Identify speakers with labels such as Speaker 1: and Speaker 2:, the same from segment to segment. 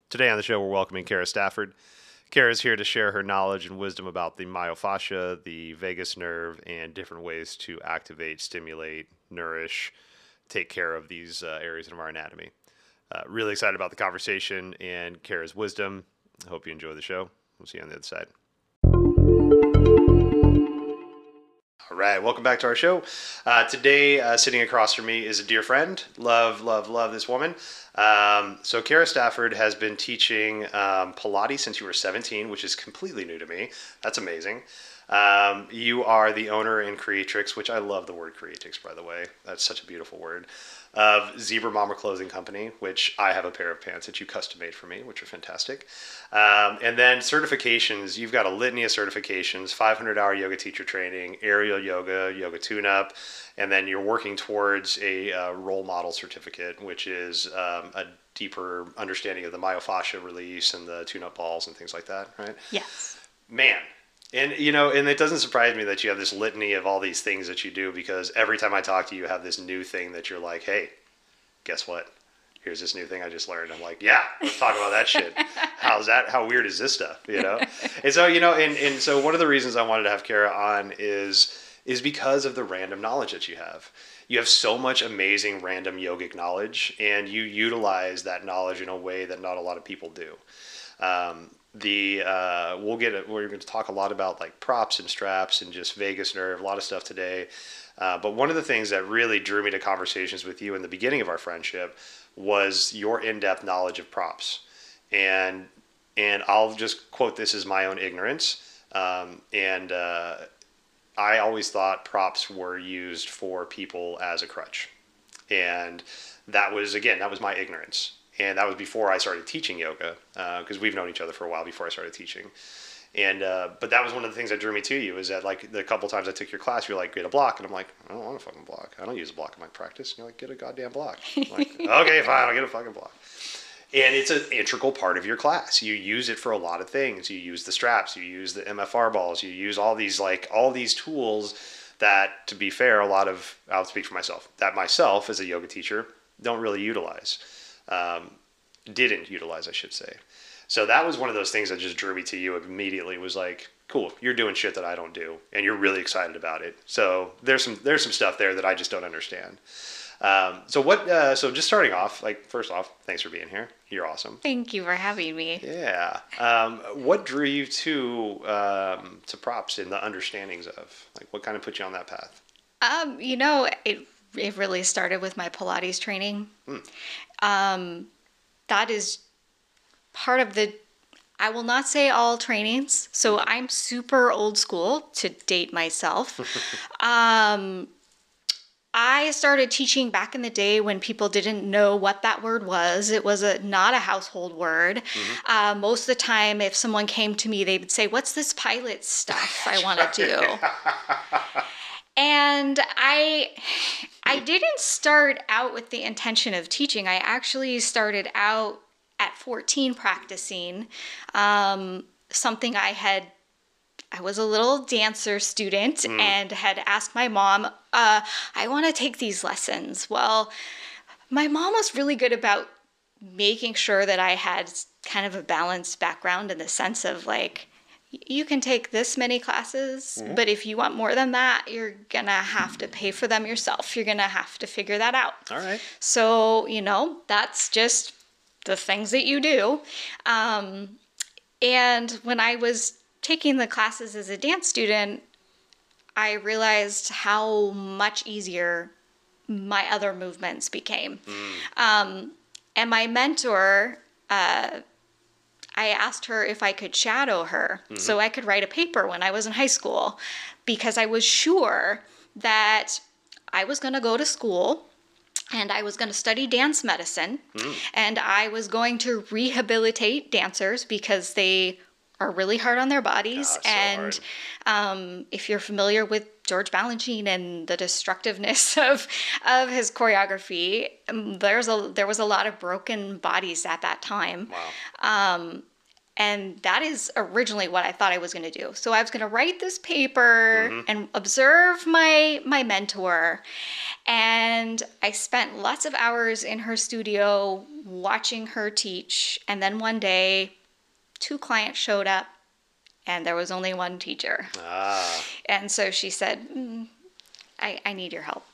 Speaker 1: Today on the show, we're welcoming Kara Stafford. Kara is here to share her knowledge and wisdom about the myofascia, the vagus nerve, and different ways to activate, stimulate, nourish, take care of these areas of our anatomy. Really excited about the conversation and Kara's wisdom. I hope you enjoy the show. We'll see you on the other side. All right, welcome back to our show. Today, sitting across from me is a dear friend. Love this woman. So Kara Stafford has been teaching Pilates since you were 17, which is completely new to me. That's amazing. You are the owner and creatrix, which I love the word creatrix, by the way. That's such a beautiful word, of Zebra Mama Clothing Company, which I have a pair of pants that you custom made for me, which are fantastic. And then certifications, you've got a litany of certifications, 500-hour yoga teacher training, aerial yoga, yoga tune-up, and then you're working towards a role model certificate, which is a deeper understanding of the myofascia release and the tune-up balls and things like that, right?
Speaker 2: Yes.
Speaker 1: Man. And, and it doesn't surprise me that you have this litany of all these things that you do, because every time I talk to you, you have this new thing that you're like, hey, guess what? Here's this new thing I just learned. I'm like, yeah, let's talk about that shit. How's that? How weird is this stuff? And so, and so one of the reasons I wanted to have Kara on is because of the random knowledge that you have. You have so much amazing random yogic knowledge, and you utilize that knowledge in a way that not a lot of people do. We're going to talk a lot about like props and straps and just vagus nerve, a lot of stuff today. But one of the things that really drew me to conversations with you in the beginning of our friendship was your in-depth knowledge of props. And I'll just quote this as my own ignorance. I always thought props were used for people as a crutch. And that was my ignorance. And that was before I started teaching yoga, because we've known each other for a while before I started teaching. And but that was one of the things that drew me to you, is that like the couple times I took your class, you're like, get a block. And I'm like, I don't want a fucking block. I don't use a block in my practice. And you're like, get a goddamn block. I'm like, okay, fine, I'll get a fucking block. And it's an integral part of your class. You use it for a lot of things. You use the straps, you use the MFR balls, you use all these tools that, to be fair, I'll speak for myself, that myself as a yoga teacher don't really utilize. Didn't utilize, I should say. So that was one of those things that just drew me to you immediately. Was like, cool, you're doing shit that I don't do, and you're really excited about it. So there's some stuff there that I just don't understand. So just starting off, like, first off, thanks for being here. You're awesome.
Speaker 2: Thank you for having me.
Speaker 1: Yeah. What drew you to props and the understandings of, like, what kind of put you on that path?
Speaker 2: It really started with my Pilates training. That is part of I will not say all trainings. So I'm super old school, to date myself. I started teaching back in the day when people didn't know what that word was. It was not a household word. Mm-hmm. Most of the time, if someone came to me, they would say, what's this pilot stuff I want to do? And I didn't start out with the intention of teaching. I actually started out at 14 practicing something I was a little dancer student and had asked my mom, I want to take these lessons. Well, my mom was really good about making sure that I had kind of a balanced background, in the sense of like, you can take this many classes, but if you want more than that, you're going to have to pay for them yourself. You're going to have to figure that out.
Speaker 1: All right.
Speaker 2: So, that's just the things that you do. And when I was taking the classes as a dance student, I realized how much easier my other movements became. And my mentor, I asked her if I could shadow her so I could write a paper when I was in high school, because I was sure that I was going to go to school and I was going to study dance medicine and I was going to rehabilitate dancers, because they are really hard on their bodies. And if you're familiar with George Balanchine and the destructiveness of his choreography, there was a lot of broken bodies at that time.
Speaker 1: Wow.
Speaker 2: And that is originally what I thought I was going to do. So I was going to write this paper and observe my mentor. And I spent lots of hours in her studio watching her teach. And then one day, 2 clients showed up and there was only 1 teacher.
Speaker 1: Ah.
Speaker 2: And so she said, I need your help.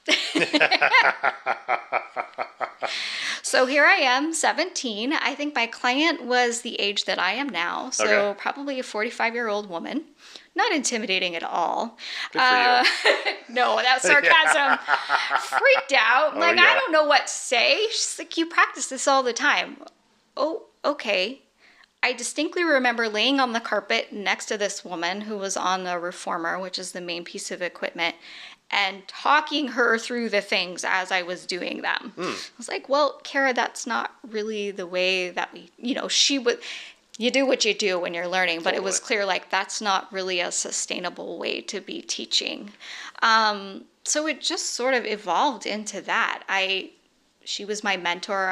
Speaker 2: So here I am, 17. I think my client was the age that I am now. So
Speaker 1: Okay.
Speaker 2: probably a 45-year-old woman. Not intimidating at all.
Speaker 1: Good for you.
Speaker 2: No, that was sarcasm. Freaked out. Like,
Speaker 1: yeah.
Speaker 2: I don't know what to say. She's like, you practice this all the time. Oh, okay. I distinctly remember laying on the carpet next to this woman who was on the reformer, which is the main piece of equipment, and talking her through the things as I was doing them. I was like, well, Kara, that's not really the way that we, she would, you do what you do when you're learning, but it was
Speaker 1: Totally.
Speaker 2: clear like that's not really a sustainable way to be teaching. So it just sort of evolved into that. She was my mentor.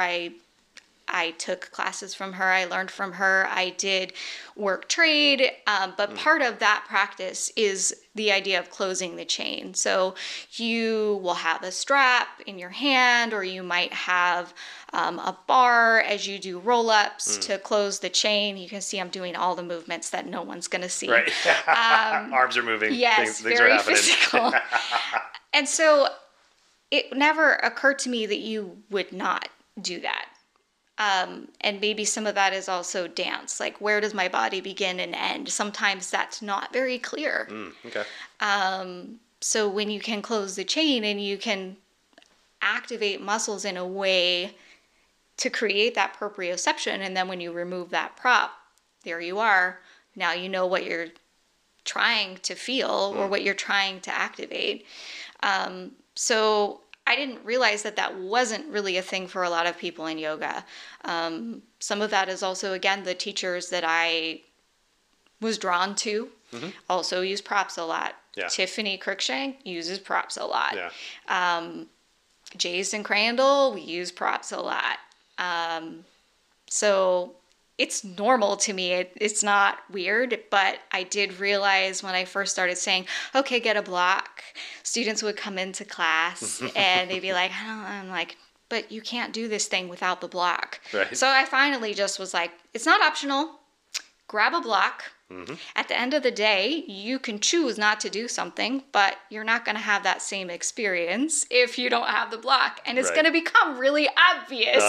Speaker 2: I took classes from her. I learned from her. I did work trade. But part of that practice is the idea of closing the chain. So you will have a strap in your hand, or you might have a bar as you do roll-ups to close the chain. You can see I'm doing all the movements that no one's going to see.
Speaker 1: Right. Arms are moving.
Speaker 2: Yes,
Speaker 1: Things
Speaker 2: very
Speaker 1: are happening.
Speaker 2: physical. And so it never occurred to me that you would not do that. And maybe some of that is also dance. Like, where does my body begin and end? Sometimes that's not very clear.
Speaker 1: Okay.
Speaker 2: So when you can close the chain and you can activate muscles in a way to create that proprioception, and then when you remove that prop, there you are. Now you know what you're trying to feel or what you're trying to activate. So I didn't realize that that wasn't really a thing for a lot of people in yoga. Some of that is also, again, the teachers that I was drawn to also use props a lot.
Speaker 1: Yeah.
Speaker 2: Tiffany Cruikshank uses props a lot.
Speaker 1: Yeah.
Speaker 2: Jason Crandall, we use props a lot. So it's normal to me. It's not weird, but I did realize when I first started saying, okay, get a block, students would come into class and they'd be like, I'm like, but you can't do this thing without the block.
Speaker 1: Right.
Speaker 2: So I finally just was like, it's not optional. Grab a block. At the end of the day, you can choose not to do something, but you're not going to have that same experience if you don't have the block. And it's
Speaker 1: Right.
Speaker 2: going to become really obvious.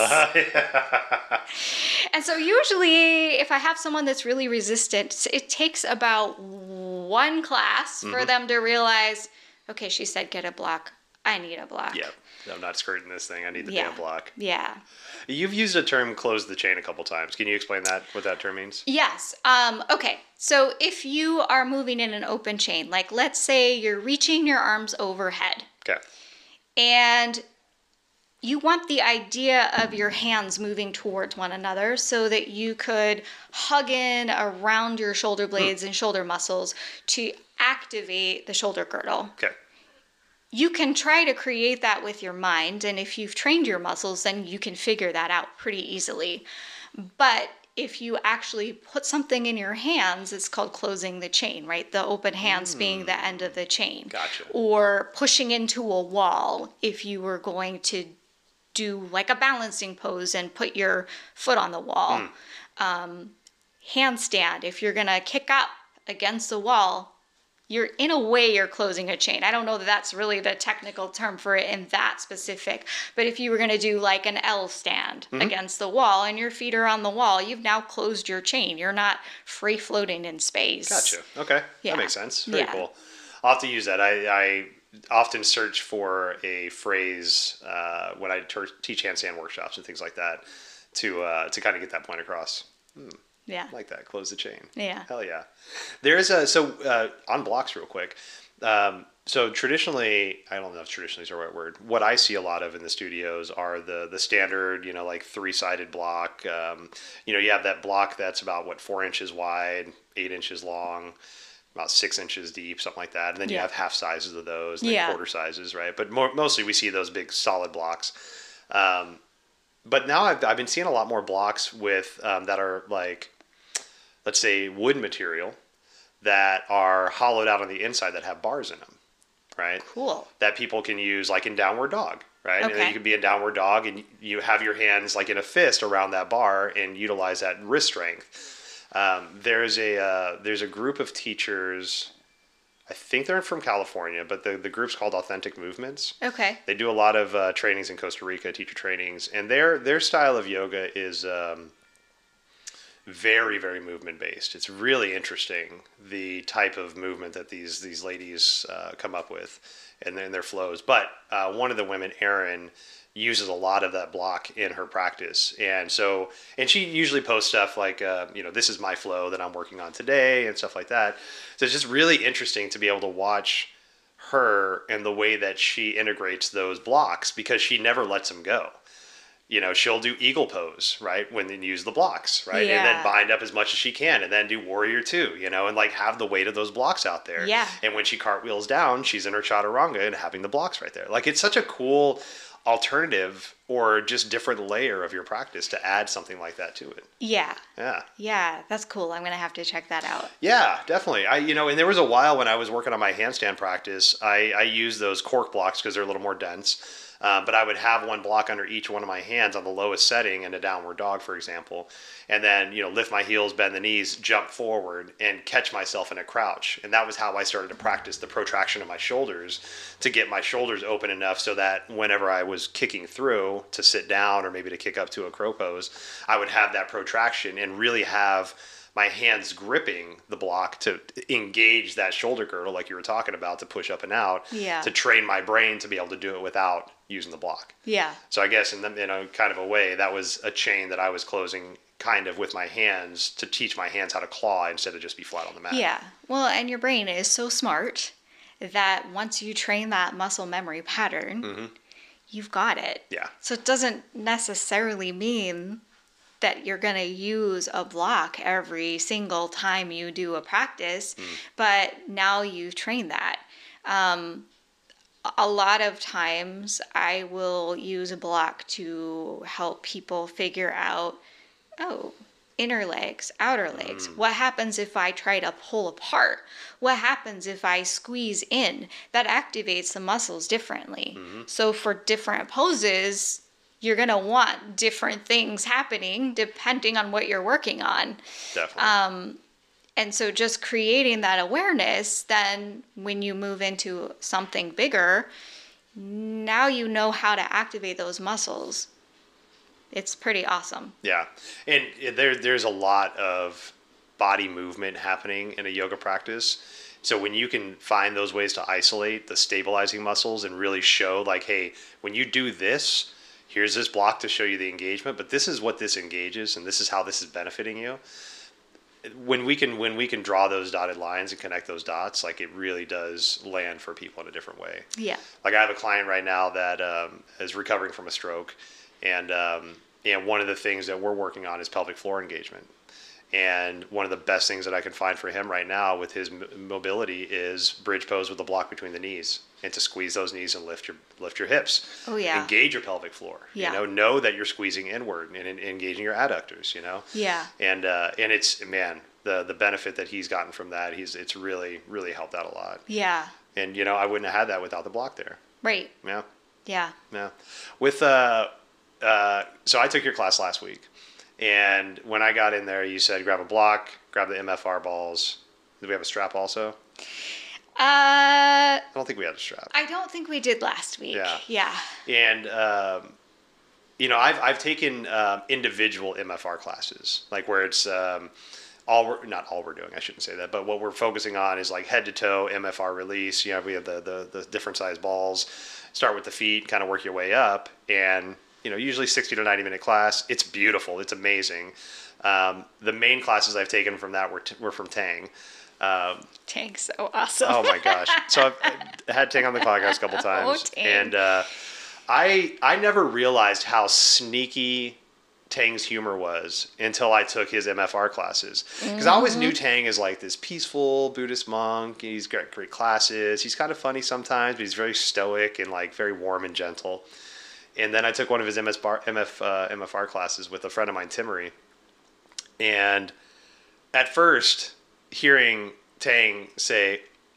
Speaker 2: And so usually if I have someone that's really resistant, it takes about 1 class for them to realize, okay, she said get a block. I need a block.
Speaker 1: Yeah. I'm not skirting this thing. I need the
Speaker 2: Yeah.
Speaker 1: damn block.
Speaker 2: Yeah.
Speaker 1: You've used the term close the chain a couple times. Can you explain what that term means?
Speaker 2: Yes. Okay. So if you are moving in an open chain, like let's say you're reaching your arms overhead
Speaker 1: Okay.
Speaker 2: and you want the idea of your hands moving towards one another so that you could hug in around your shoulder blades and shoulder muscles to activate the shoulder girdle.
Speaker 1: Okay.
Speaker 2: You can try to create that with your mind, and if you've trained your muscles, then you can figure that out pretty easily. But if you actually put something in your hands, it's called closing the chain, right? The open hands being the end of the chain.
Speaker 1: Gotcha.
Speaker 2: Or pushing into a wall if you were going to do like a balancing pose and put your foot on the wall. Handstand, if you're going to kick up against the wall, you're closing a chain. I don't know that that's really the technical term for it in that specific, but if you were going to do like an L stand against the wall and your feet are on the wall, you've now closed your chain. You're not free floating in space.
Speaker 1: Gotcha. Okay.
Speaker 2: Yeah.
Speaker 1: That makes sense. Very
Speaker 2: Yeah.
Speaker 1: cool. I'll have to use that. I often search for a phrase when I teach handstand workshops and things like that to kind of get that point across.
Speaker 2: Yeah.
Speaker 1: Like that. Close the chain.
Speaker 2: Yeah.
Speaker 1: Hell yeah. There's on blocks real quick. So traditionally, I don't know if traditionally is the right word. What I see a lot of in the studios are the standard, like 3-sided block. You have that block that's about 4 inches wide, 8 inches long, about 6 inches deep, something like that. And then you have half sizes of those, and then quarter sizes, right? But mostly we see those big solid blocks. But now I've been seeing a lot more blocks with that are like, let's say, wood material that are hollowed out on the inside that have bars in them. right?
Speaker 2: Cool.
Speaker 1: That people can use like in downward dog, right? And then
Speaker 2: Okay.
Speaker 1: you can be in downward dog and you have your hands like in a fist around that bar and utilize that wrist strength. There's a group of teachers, I think they're from California, but the group's called Authentic Movements.
Speaker 2: Okay.
Speaker 1: They do a lot of trainings in Costa Rica, teacher trainings, and their style of yoga is very, very movement based. It's really interesting the type of movement that these ladies come up with and then their flows. But one of the women, Erin, uses a lot of that block in her practice, and she usually posts stuff like this is my flow that I'm working on today and stuff like that. So it's just really interesting to be able to watch her and the way that she integrates those blocks, because she never lets them go. She'll do eagle pose, right? When then use the blocks, right?
Speaker 2: Yeah.
Speaker 1: And then bind up as much as she can and then do warrior two, and like have the weight of those blocks out there.
Speaker 2: Yeah.
Speaker 1: And when she cartwheels down, she's in her chaturanga and having the blocks right there. Like, it's such a cool alternative or just different layer of your practice to add something like that to it.
Speaker 2: Yeah.
Speaker 1: Yeah.
Speaker 2: Yeah, that's cool. I'm going to have to check that out.
Speaker 1: Yeah, definitely. And there was a while when I was working on my handstand practice, I used those cork blocks because they're a little more dense. But I would have one block under each one of my hands on the lowest setting in a downward dog, for example. And then, lift my heels, bend the knees, jump forward, and catch myself in a crouch. And that was how I started to practice the protraction of my shoulders, to get my shoulders open enough so that whenever I was kicking through to sit down or maybe to kick up to a crow pose, I would have that protraction and really have my hands gripping the block to engage that shoulder girdle, like you were talking about, to push up and out,
Speaker 2: Yeah.
Speaker 1: to train my brain to be able to do it without using the block.
Speaker 2: Yeah.
Speaker 1: So I guess in kind of a way, that was a chain that I was closing kind of with my hands to teach my hands how to claw instead of just be flat on the mat.
Speaker 2: Yeah. Well, and your brain is so smart that once you train that muscle memory pattern, you've got it.
Speaker 1: Yeah.
Speaker 2: So it doesn't necessarily mean that you're going to use a block every single time you do a practice, but now you've trained that. A lot of times I will use a block to help people figure out, inner legs, outer legs. What happens if I try to pull apart? What happens if I squeeze in? That activates the muscles differently. So for different poses, you're going to want different things happening depending on what you're working on.
Speaker 1: Definitely.
Speaker 2: And so just creating that awareness, then when you move into something bigger, now you know how to activate those muscles. It's pretty awesome.
Speaker 1: Yeah. And there's a lot of body movement happening in a yoga practice. So when you can find those ways to isolate the stabilizing muscles and really show like, hey, when you do this, here's this block to show you the engagement, but this is what this engages and this is how this is benefiting you. When we can draw those dotted lines and connect those dots, like, it really does land for people in a different way.
Speaker 2: Yeah.
Speaker 1: Like, I have a client right now that is recovering from a stroke, and one of the things that we're working on is pelvic floor engagement. And one of the best things that I can find for him right now with his mobility is bridge pose with the block between the knees, and to squeeze those knees and lift your hips.
Speaker 2: Oh, yeah.
Speaker 1: Engage your pelvic floor.
Speaker 2: Yeah.
Speaker 1: Know that you're squeezing inward and engaging your adductors.
Speaker 2: Yeah.
Speaker 1: And it's, man, the benefit that he's gotten from that, it's really, really helped out a lot.
Speaker 2: Yeah.
Speaker 1: And I wouldn't have had that without the block there.
Speaker 2: Right.
Speaker 1: Yeah.
Speaker 2: Yeah.
Speaker 1: Yeah. With so I took your class last week. And when I got in there, you said grab a block, grab the MFR balls. Did we have a strap also? I don't think we had a strap.
Speaker 2: I don't think we did last week.
Speaker 1: Yeah.
Speaker 2: Yeah.
Speaker 1: And I've taken individual MFR classes, like where it's not all we're doing. I shouldn't say that, but what we're focusing on is like head to toe MFR release. We have the different size balls. Start with the feet, kind of work your way up, and usually 60 to 90 minute class. It's beautiful. It's amazing. The main classes I've taken from that were from Tang.
Speaker 2: Tang's so awesome.
Speaker 1: Oh my gosh. So I've had Tang on the podcast a couple times.
Speaker 2: Tang.
Speaker 1: And I never realized how sneaky Tang's humor was until I took his MFR classes. Because I always knew Tang as like this peaceful Buddhist monk. He's got great classes. He's kind of funny sometimes, but he's very stoic and like very warm and gentle. And then I took one of his MFR classes with a friend of mine, Timmery. And at first, hearing Tang say,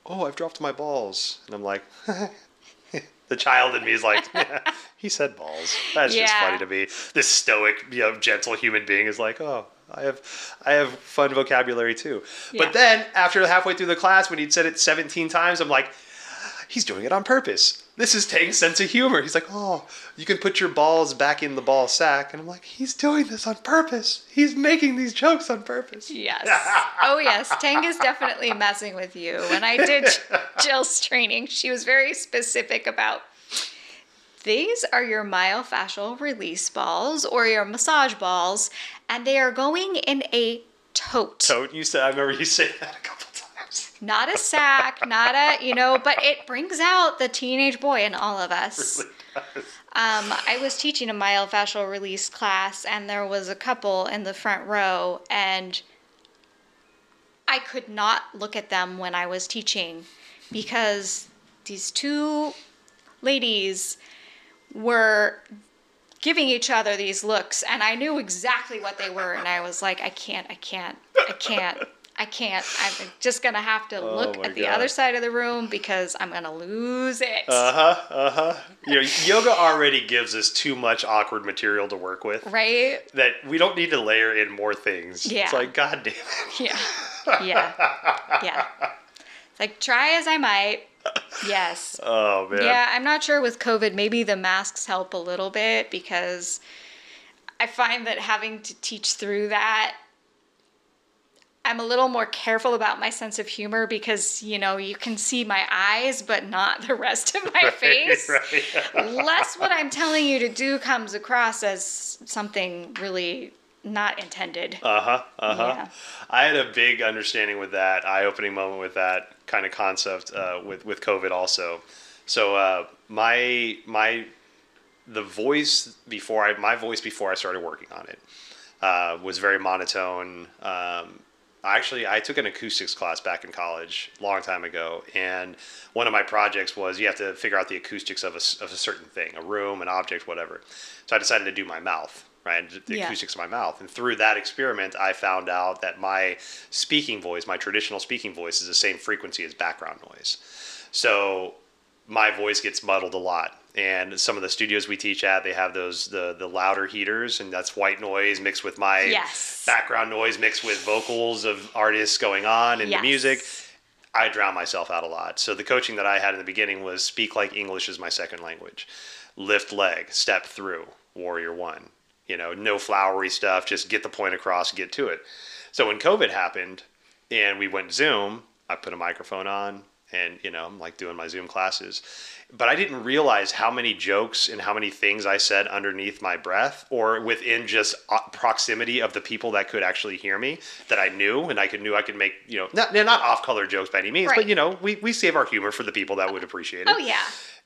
Speaker 1: oh, I've dropped my balls. And I'm like, the child in me is like, yeah, he said balls. That's just
Speaker 2: Yeah.
Speaker 1: funny to me. This stoic, gentle human being is like, oh, I have fun vocabulary too.
Speaker 2: Yeah.
Speaker 1: But then after halfway through the class, when he'd said it 17 times, I'm like, he's doing it on purpose. This is Tang's sense of humor. He's like, oh, you can put your balls back in the ball sack. And I'm like, he's doing this on purpose. He's making these jokes on purpose.
Speaker 2: Yes. Oh, yes. Tang is definitely messing with you. When I did Jill's training, she was very specific about these are your myofascial release balls or your massage balls, and they are going in a tote.
Speaker 1: Tote, I remember you saying that a couple times.
Speaker 2: Not a sack, not a, but it brings out the teenage boy in all of us.
Speaker 1: Really does.
Speaker 2: I was teaching a myofascial release class, and there was a couple in the front row, and I could not look at them when I was teaching because these two ladies were giving each other these looks, and I knew exactly what they were, and I was like, I can't. I'm just going to have to look at the
Speaker 1: God.
Speaker 2: other side of the room because I'm going to lose it.
Speaker 1: Yoga already gives us too much awkward material to work with.
Speaker 2: Right?
Speaker 1: That we don't need to layer in more things.
Speaker 2: Yeah.
Speaker 1: It's like, God damn it.
Speaker 2: Yeah. It's like, try as I might. Yes.
Speaker 1: Oh, man.
Speaker 2: Yeah, I'm not sure with COVID. Maybe the masks help a little bit because I find that having to teach through that, I'm a little more careful about my sense of humor because, you can see my eyes, but not the rest of my face.
Speaker 1: Right.
Speaker 2: Less what I'm telling you to do comes across as something really not intended. Yeah.
Speaker 1: I had a big understanding with that, eye-opening moment with that kind of concept with COVID also. So my voice before I started working on it was very monotone. I took an acoustics class back in college a long time ago, and one of my projects was you have to figure out the acoustics of a certain thing, a room, an object, whatever. So I decided to do my mouth, right? The acoustics of my mouth. And through that experiment, I found out that my speaking voice, my traditional speaking voice, is the same frequency as background noise. So my voice gets muddled a lot. And some of the studios we teach at, they have those the louder heaters, and that's white noise mixed with my background noise mixed with vocals of artists going on and the music. I drown myself out a lot. So the coaching that I had in the beginning was speak like English is my second language. Lift leg, step through, warrior one. No flowery stuff, just get the point across, get to it. So when COVID happened and we went Zoom, I put a microphone on and, I'm like doing my Zoom classes. But I didn't realize how many jokes and how many things I said underneath my breath or within just proximity of the people that could actually hear me that I knew and I could make, not off-color jokes by any means,
Speaker 2: right.
Speaker 1: But, we save our humor for the people that would appreciate it.
Speaker 2: Oh, yeah.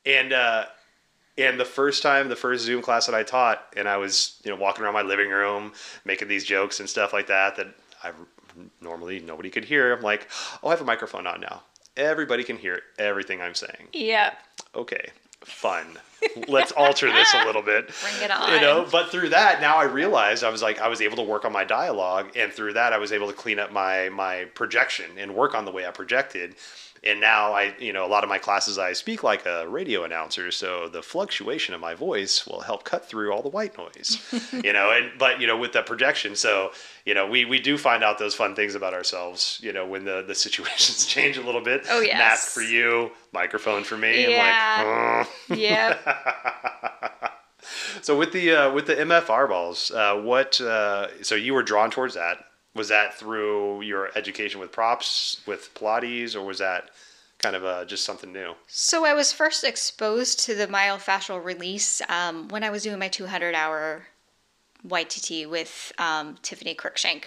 Speaker 1: And the first Zoom class that I taught, and I was, walking around my living room, making these jokes and stuff like that I normally nobody could hear. I'm like, oh, I have a microphone on now. Everybody can hear everything I'm saying.
Speaker 2: Yeah.
Speaker 1: Okay, fun. Let's alter this a little bit.
Speaker 2: Bring it on.
Speaker 1: But through that, now I realized I was able to work on my dialogue, and through that, I was able to clean up my projection and work on the way I projected. And now a lot of my classes, I speak like a radio announcer, so the fluctuation of my voice will help cut through all the white noise, but with the projection. So, we do find out those fun things about ourselves, when the situations change a little bit.
Speaker 2: Oh, yes.
Speaker 1: Mask for you, microphone for me.
Speaker 2: Yeah.
Speaker 1: I'm like,
Speaker 2: Yep.
Speaker 1: So with the MFR balls, so you were drawn towards that. Was that through your education with props, with Pilates, or was that kind of just something new?
Speaker 2: So I was first exposed to the myofascial release when I was doing my 200-hour YTT with Tiffany Cruikshank,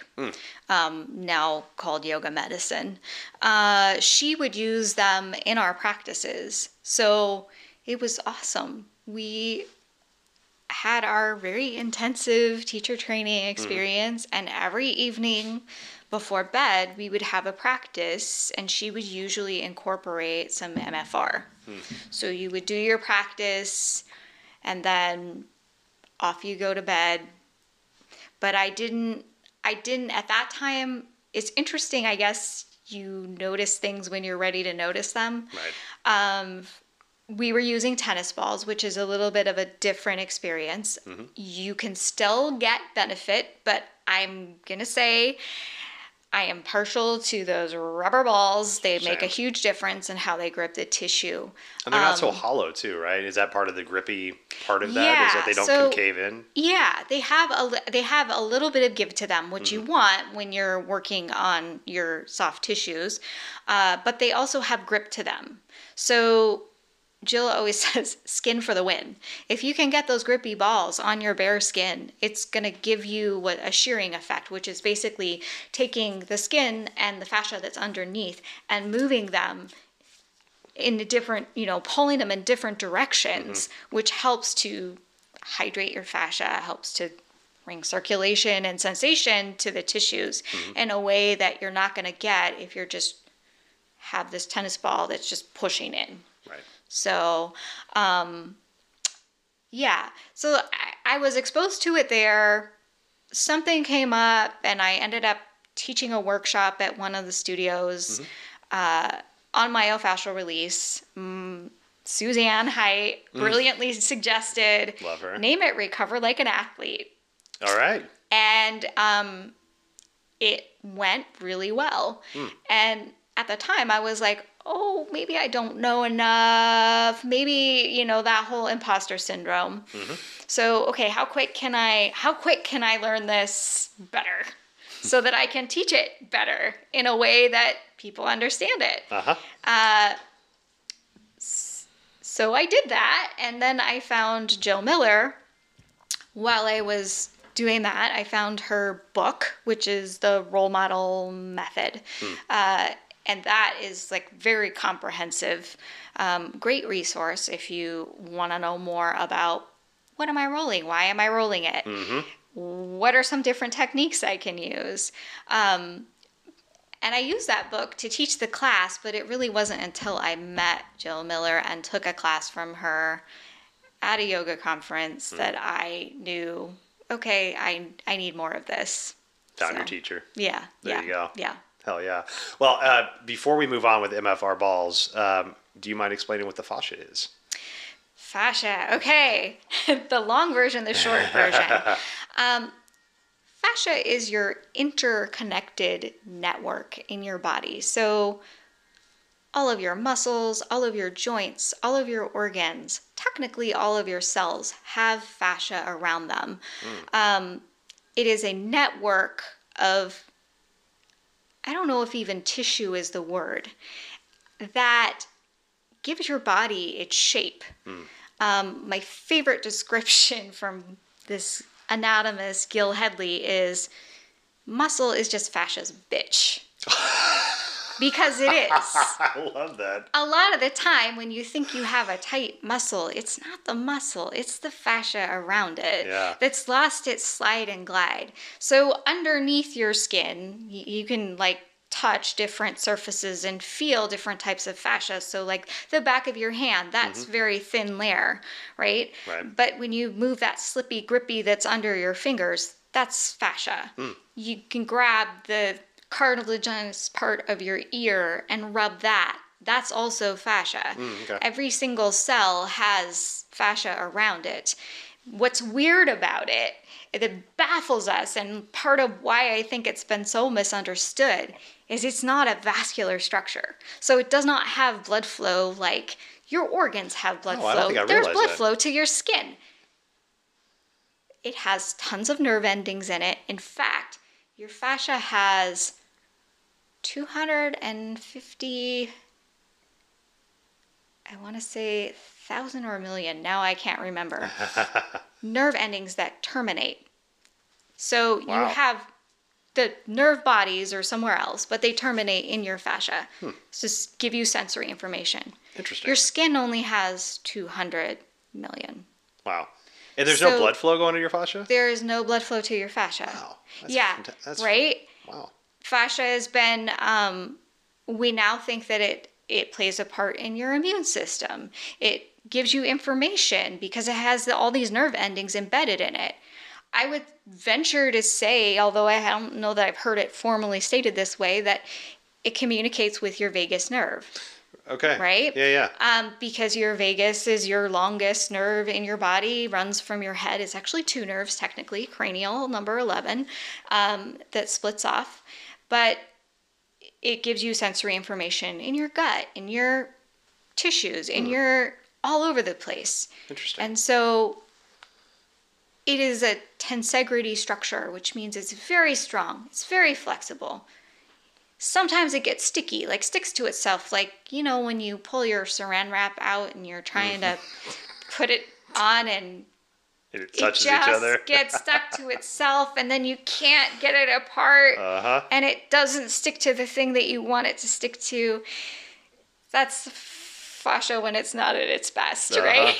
Speaker 2: now called Yoga Medicine. She would use them in our practices. So it was awesome. We had our very intensive teacher training experience, and every evening before bed we would have a practice, and she would usually incorporate some MFR. So you would do your practice and then off you go to bed. But I didn't at that time. It's interesting, I guess, You notice things when you're ready to notice them.
Speaker 1: Right.
Speaker 2: We were using tennis balls, which is a little bit of a different experience. You can still get benefit, but I'm going to say I am partial to those rubber balls. They make a
Speaker 1: Same.
Speaker 2: huge difference in how they grip the tissue.
Speaker 1: And they're not so hollow too, right? Is that part of the grippy part of that? Is
Speaker 2: Yeah,
Speaker 1: that they don't
Speaker 2: so-
Speaker 1: concave in?
Speaker 2: Yeah, they have a little bit of give to them, which you want when you're working on your soft tissues, but they also have grip to them. So Jill always says, skin for the win. If you can get those grippy balls on your bare skin, it's going to give you a shearing effect, which is basically taking the skin and the fascia that's underneath and moving them in a different, pulling them in different directions, which helps to hydrate your fascia, helps to bring circulation and sensation to the tissues in a way that you're not going to get if you're just have this tennis ball that's just pushing in.
Speaker 1: Right.
Speaker 2: So, yeah. So I was exposed to it there. Something came up, and I ended up teaching a workshop at one of the studios on myofascial release. Suzanne Height brilliantly suggested,
Speaker 1: Love her.
Speaker 2: name it Recover Like an Athlete.
Speaker 1: All right.
Speaker 2: And it went really well. And at the time, I was like, oh, maybe I don't know enough. Maybe, that whole imposter syndrome. So, okay, how quick can I learn this better so that I can teach it better in a way that people understand it? So I did that, and then I found Jill Miller. While I was doing that, I found her book, which is the Role Model Method. And that is very comprehensive, great resource if you want to know more about what am I rolling? Why am I rolling it? What are some different techniques I can use? And I used that book to teach the class, but it really wasn't until I met Jill Miller and took a class from her at a yoga conference that I knew, okay, I need more of this.
Speaker 1: Found your teacher.
Speaker 2: Yeah.
Speaker 1: There you go.
Speaker 2: Yeah.
Speaker 1: Hell yeah. Well, before we move on with MFR balls, do you mind explaining what the fascia is?
Speaker 2: Fascia. Okay. The long version, the short version. Fascia is your interconnected network in your body. So all of your muscles, all of your joints, all of your organs, technically all of your cells have fascia around them. It is a network of, I don't know if even tissue is the word, that gives your body its shape. My favorite description from this anatomist, Gil Headley, is muscle is just fascia's bitch. Because it is.
Speaker 1: I love that.
Speaker 2: A lot of the time when you think you have a tight muscle, it's not the muscle, it's the fascia around it that's lost its slide and glide. So underneath your skin, you can touch different surfaces and feel different types of fascia. So the back of your hand, that's very thin layer, right? But when you move that slippy, grippy that's under your fingers, that's fascia. You can grab the cartilaginous part of your ear and rub that. That's also fascia.
Speaker 1: Okay.
Speaker 2: Every single cell has fascia around it. What's weird about it, that baffles us, and part of why I think it's been so misunderstood, is it's not a vascular structure. So it does not have blood flow like your organs have blood flow.
Speaker 1: I don't think I
Speaker 2: There's
Speaker 1: realized
Speaker 2: blood
Speaker 1: that.
Speaker 2: flow to your skin. It has tons of nerve endings in it. In fact, your fascia has 250, I want to say 1,000 or a million, now I can't remember, nerve endings that terminate. So you have the nerve bodies are somewhere else, but they terminate in your fascia. Just give you sensory information.
Speaker 1: Interesting.
Speaker 2: Your skin only has 200 million.
Speaker 1: Wow. And there's no blood flow going to your fascia?
Speaker 2: There is no blood flow to your fascia.
Speaker 1: Wow. That's
Speaker 2: right?
Speaker 1: Wow.
Speaker 2: Fascia has been, we now think that it plays a part in your immune system. It gives you information because it has all these nerve endings embedded in it. I would venture to say, although I don't know that I've heard it formally stated this way, that it communicates with your vagus nerve.
Speaker 1: Okay.
Speaker 2: Right?
Speaker 1: Yeah.
Speaker 2: Because your vagus is your longest nerve in your body, runs from your head. It's actually two nerves, technically, cranial, number 11, that splits off. But it gives you sensory information in your gut, in your tissues, in your all over the place.
Speaker 1: Interesting.
Speaker 2: And so it is a tensegrity structure, which means it's very strong. It's very flexible. Sometimes it gets sticky, like sticks to itself. Like, when you pull your saran wrap out and you're trying to put it on and
Speaker 1: it touches
Speaker 2: it just
Speaker 1: each other.
Speaker 2: gets stuck to itself, and then you can't get it apart. And it doesn't stick to the thing that you want it to stick to. That's fascia when it's not at its best, right?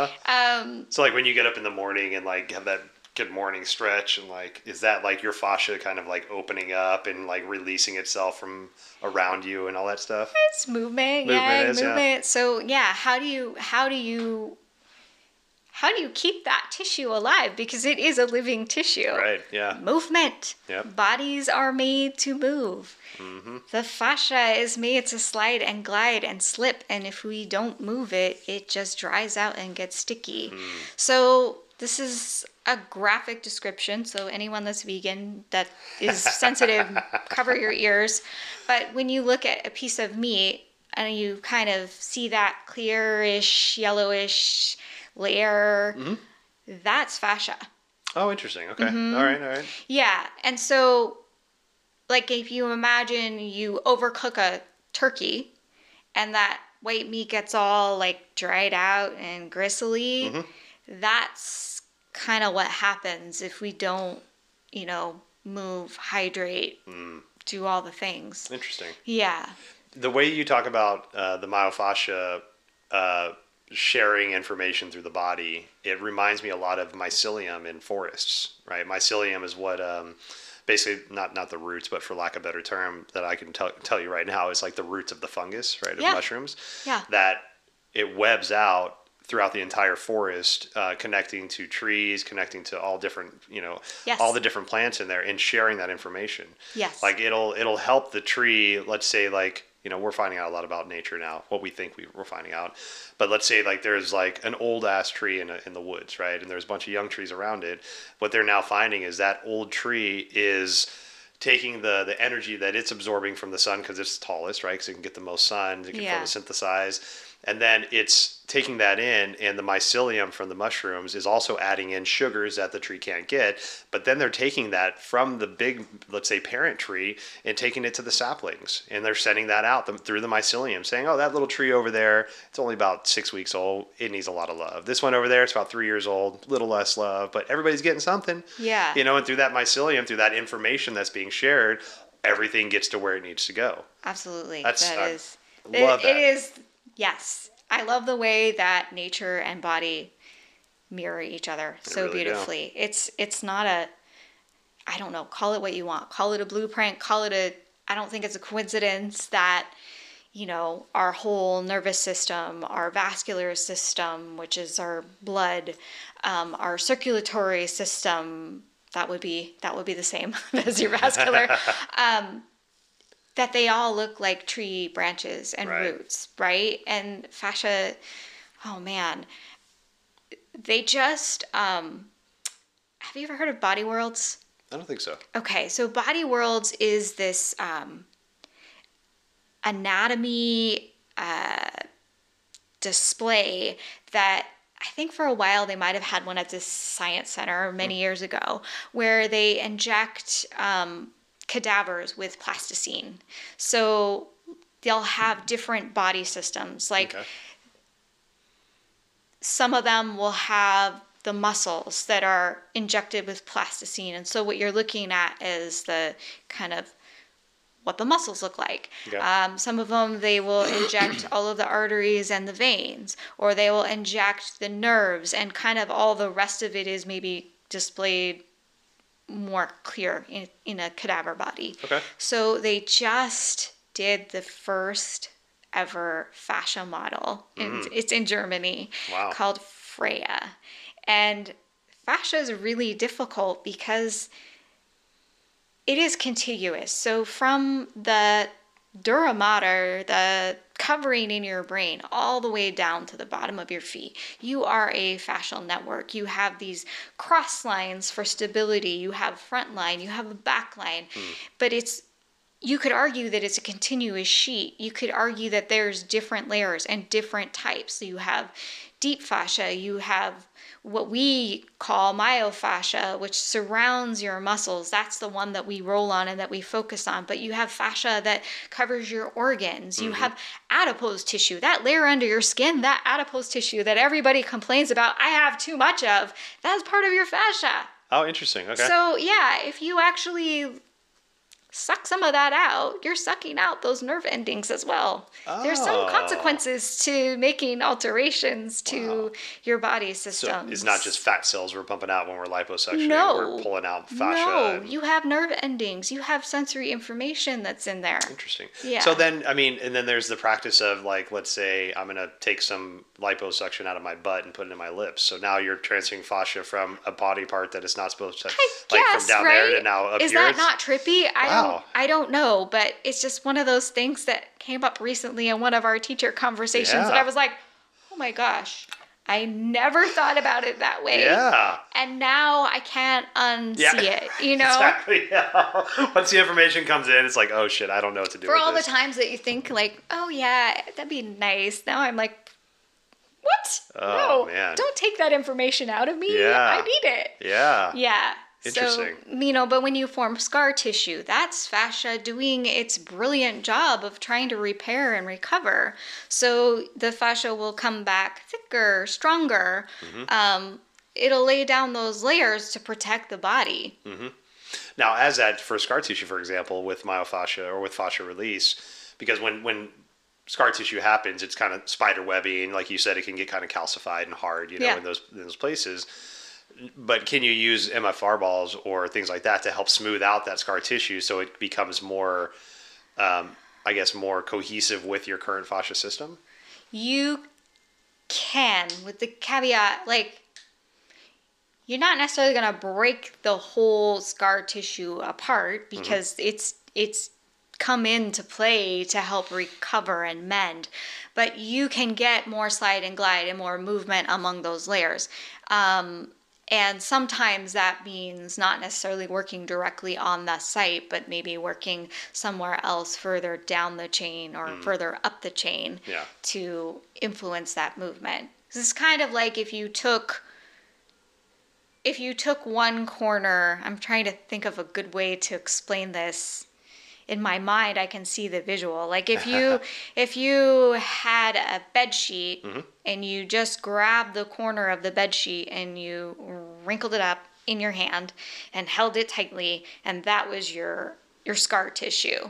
Speaker 1: So like when you get up in the morning and like have that good morning stretch, and like, is that like your fascia kind of like opening up and like releasing itself from around you and all that stuff?
Speaker 2: It's movement.
Speaker 1: Movement.
Speaker 2: Yeah. So yeah, how do you keep that tissue alive? Because it is a living tissue.
Speaker 1: Right. Yeah.
Speaker 2: Movement.
Speaker 1: Yep.
Speaker 2: Bodies are made to move. The fascia is made to slide and glide and slip, and if we don't move it, it just dries out and gets sticky. So this is a graphic description, so anyone that's vegan that is sensitive, cover your ears. But when you look at a piece of meat and you kind of see that clearish, yellowish layer, that's fascia.
Speaker 1: Oh, interesting. Okay. All right.
Speaker 2: Yeah. And so, like, if you imagine you overcook a turkey and that white meat gets all like dried out and gristly, that's kind of what happens if we don't, move, hydrate, do all the things.
Speaker 1: Interesting.
Speaker 2: Yeah.
Speaker 1: The way you talk about the myofascia sharing information through the body, it reminds me a lot of mycelium in forests, right? Mycelium is what basically not the roots, but for lack of a better term that I can tell you right now, it's like the roots of the fungus, right, of mushrooms.
Speaker 2: Yeah.
Speaker 1: That it webs out throughout the entire forest, connecting to trees, connecting to all different, all the different plants in there, and sharing that information.
Speaker 2: Yes.
Speaker 1: Like it'll help the tree. Let's say like, we're finding out a lot about nature now, what we think we're finding out. But let's say like there's like an old ass tree in the woods, right? And there's a bunch of young trees around it. What they're now finding is that old tree is taking the energy that it's absorbing from the sun because it's tallest, right? Because it can get the most sun, it can photosynthesize. And then it's taking that in, and the mycelium from the mushrooms is also adding in sugars that the tree can't get. But then they're taking that from the big, let's say, parent tree and taking it to the saplings. And they're sending that out through the mycelium, saying, oh, that little tree over there, it's only about 6 weeks old. It needs a lot of love. This one over there, it's about 3 years old, little less love, but everybody's getting something.
Speaker 2: Yeah.
Speaker 1: And through that mycelium, through that information that's being shared, everything gets to where it needs to go.
Speaker 2: Absolutely.
Speaker 1: Love that.
Speaker 2: It is. Yes. I love the way that nature and body mirror each other so really beautifully. It's not I don't know, call it what you want. Call it a blueprint, I don't think it's a coincidence that, our whole nervous system, our vascular system, which is our blood, our circulatory system, that would be the same as your vascular. That they all look like tree branches and roots, right? And fascia, oh man, they just, have you ever heard of Body Worlds?
Speaker 1: I don't think so.
Speaker 2: Okay, so Body Worlds is this anatomy display that I think for a while they might have had one at this science center many years ago, where they inject cadavers with plasticine. So they'll have different body systems. Like some of them will have the muscles that are injected with plasticine. And so what you're looking at is the kind of what the muscles look like. Some of them, they will inject all of the arteries and the veins, or they will inject the nerves, and kind of all the rest of it is maybe displayed more clear in a cadaver body. So they just did the first ever fascia model. It's in Germany. Called Freya. And fascia is really difficult because it is contiguous. So from the dura mater, the covering in your brain, all the way down to the bottom of your feet. You are a fascial network. You have these cross lines for stability. You have front line. You have a back line. But you could argue that it's a continuous sheet. You could argue that there's different layers and different types. So you have deep fascia. You have what we call myofascia, which surrounds your muscles. That's the one that we roll on and that we focus on. But you have fascia that covers your organs. You have adipose tissue, that layer under your skin, that adipose tissue that everybody complains about, I have too much of. That's part of your fascia.
Speaker 1: Oh, interesting. Okay.
Speaker 2: So yeah, if you actually suck some of that out, you're sucking out those nerve endings as well. There's some consequences to making alterations to your body systems.
Speaker 1: So it's not just fat cells we're pumping out when we're liposuctioning.
Speaker 2: No.
Speaker 1: We're pulling out fascia.
Speaker 2: No, you have nerve endings. You have sensory information that's in there.
Speaker 1: Interesting.
Speaker 2: Yeah.
Speaker 1: So then, I mean, and then there's the practice of like, let's say I'm going to take some liposuction out of my butt and put it in my lips. So now you're transferring fascia from a body part that it's not supposed to, from down there to now up here.
Speaker 2: Is that not trippy? I don't know, but it's just one of those things that came up recently in one of our teacher conversations, and I was like, oh my gosh, I never thought about it that way.
Speaker 1: Yeah.
Speaker 2: And now I can't unsee it, you know?
Speaker 1: Exactly. Yeah. Once the information comes in, it's like, oh shit, I don't know what to do
Speaker 2: For
Speaker 1: with
Speaker 2: all
Speaker 1: this.
Speaker 2: the times that you think like, oh yeah, that'd be nice. Now I'm like, what?
Speaker 1: Oh,
Speaker 2: no,
Speaker 1: man.
Speaker 2: don't take that information out of me.
Speaker 1: Yeah.
Speaker 2: I need it.
Speaker 1: Yeah.
Speaker 2: Yeah.
Speaker 1: Interesting.
Speaker 2: So, but when you form scar tissue, that's fascia doing its brilliant job of trying to repair and recover. So the fascia will come back thicker, stronger. It'll lay down those layers to protect the body.
Speaker 1: Now, as that for scar tissue, for example, with myofascia or with fascia release, because when scar tissue happens, it's kind of spider webbing. Like you said, it can get kind of calcified and hard, in those places. But can you use MFR balls or things like that to help smooth out that scar tissue so it becomes more, more cohesive with your current fascia system?
Speaker 2: You can, with the caveat, like, you're not necessarily going to break the whole scar tissue apart because it's come into play to help recover and mend. But you can get more slide and glide and more movement among those layers. And sometimes that means not necessarily working directly on the site, but maybe working somewhere else further down the chain or further up the chain to influence that movement. It's kind of like if you took one corner, I'm trying to think of a good way to explain this. In my mind, I can see the visual. Like if you had a bed sheet and you just grabbed the corner of the bed sheet and you wrinkled it up in your hand and held it tightly, and that was your scar tissue.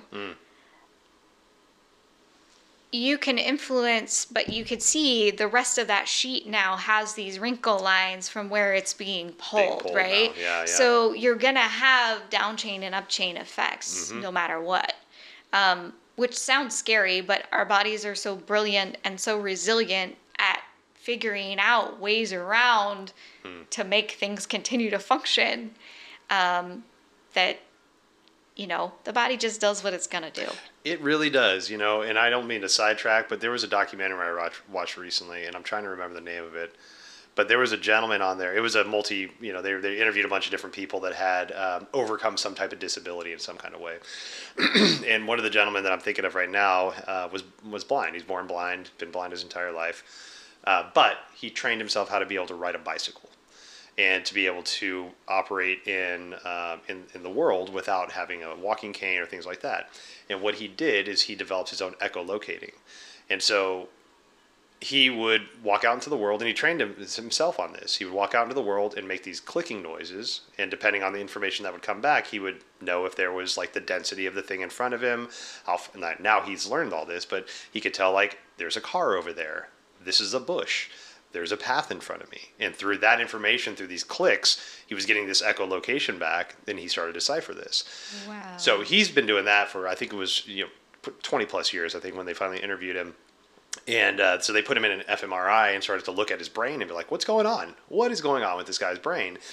Speaker 2: You can influence, but you could see the rest of that sheet now has these wrinkle lines from where it's being pulled, right?
Speaker 1: Yeah.
Speaker 2: So you're going to have down chain and up chain effects no matter what, which sounds scary, but our bodies are so brilliant and so resilient at figuring out ways around to make things continue to function that, the body just does what it's going to do.
Speaker 1: It really does, and I don't mean to sidetrack, but there was a documentary I watched recently, and I'm trying to remember the name of it. But there was a gentleman on there. It was a they interviewed a bunch of different people that had overcome some type of disability in some kind of way. And one of the gentlemen that I'm thinking of right now was blind. He's born blind, been blind his entire life. But he trained himself how to be able to ride a bicycle and to be able to operate in the world without having a walking cane or things like that. And what he did is he developed his own echolocating. And so he would walk out into the world, and he trained himself on this. He would walk out into the world and make these clicking noises, and depending on the information that would come back, he would know if there was like the density of the thing in front of him. Now he's learned all this, but he could tell like there's a car over there. This is a bush. There's a path in front of me. And through that information, through these clicks, he was getting this echolocation back, and he started to decipher this.
Speaker 2: Wow.
Speaker 1: So he's been doing that for, I think it was 20 plus years, I think, when they finally interviewed him. And so they put him in an fMRI and started to look at his brain and be like, what's going on? What is going on with this guy's brain?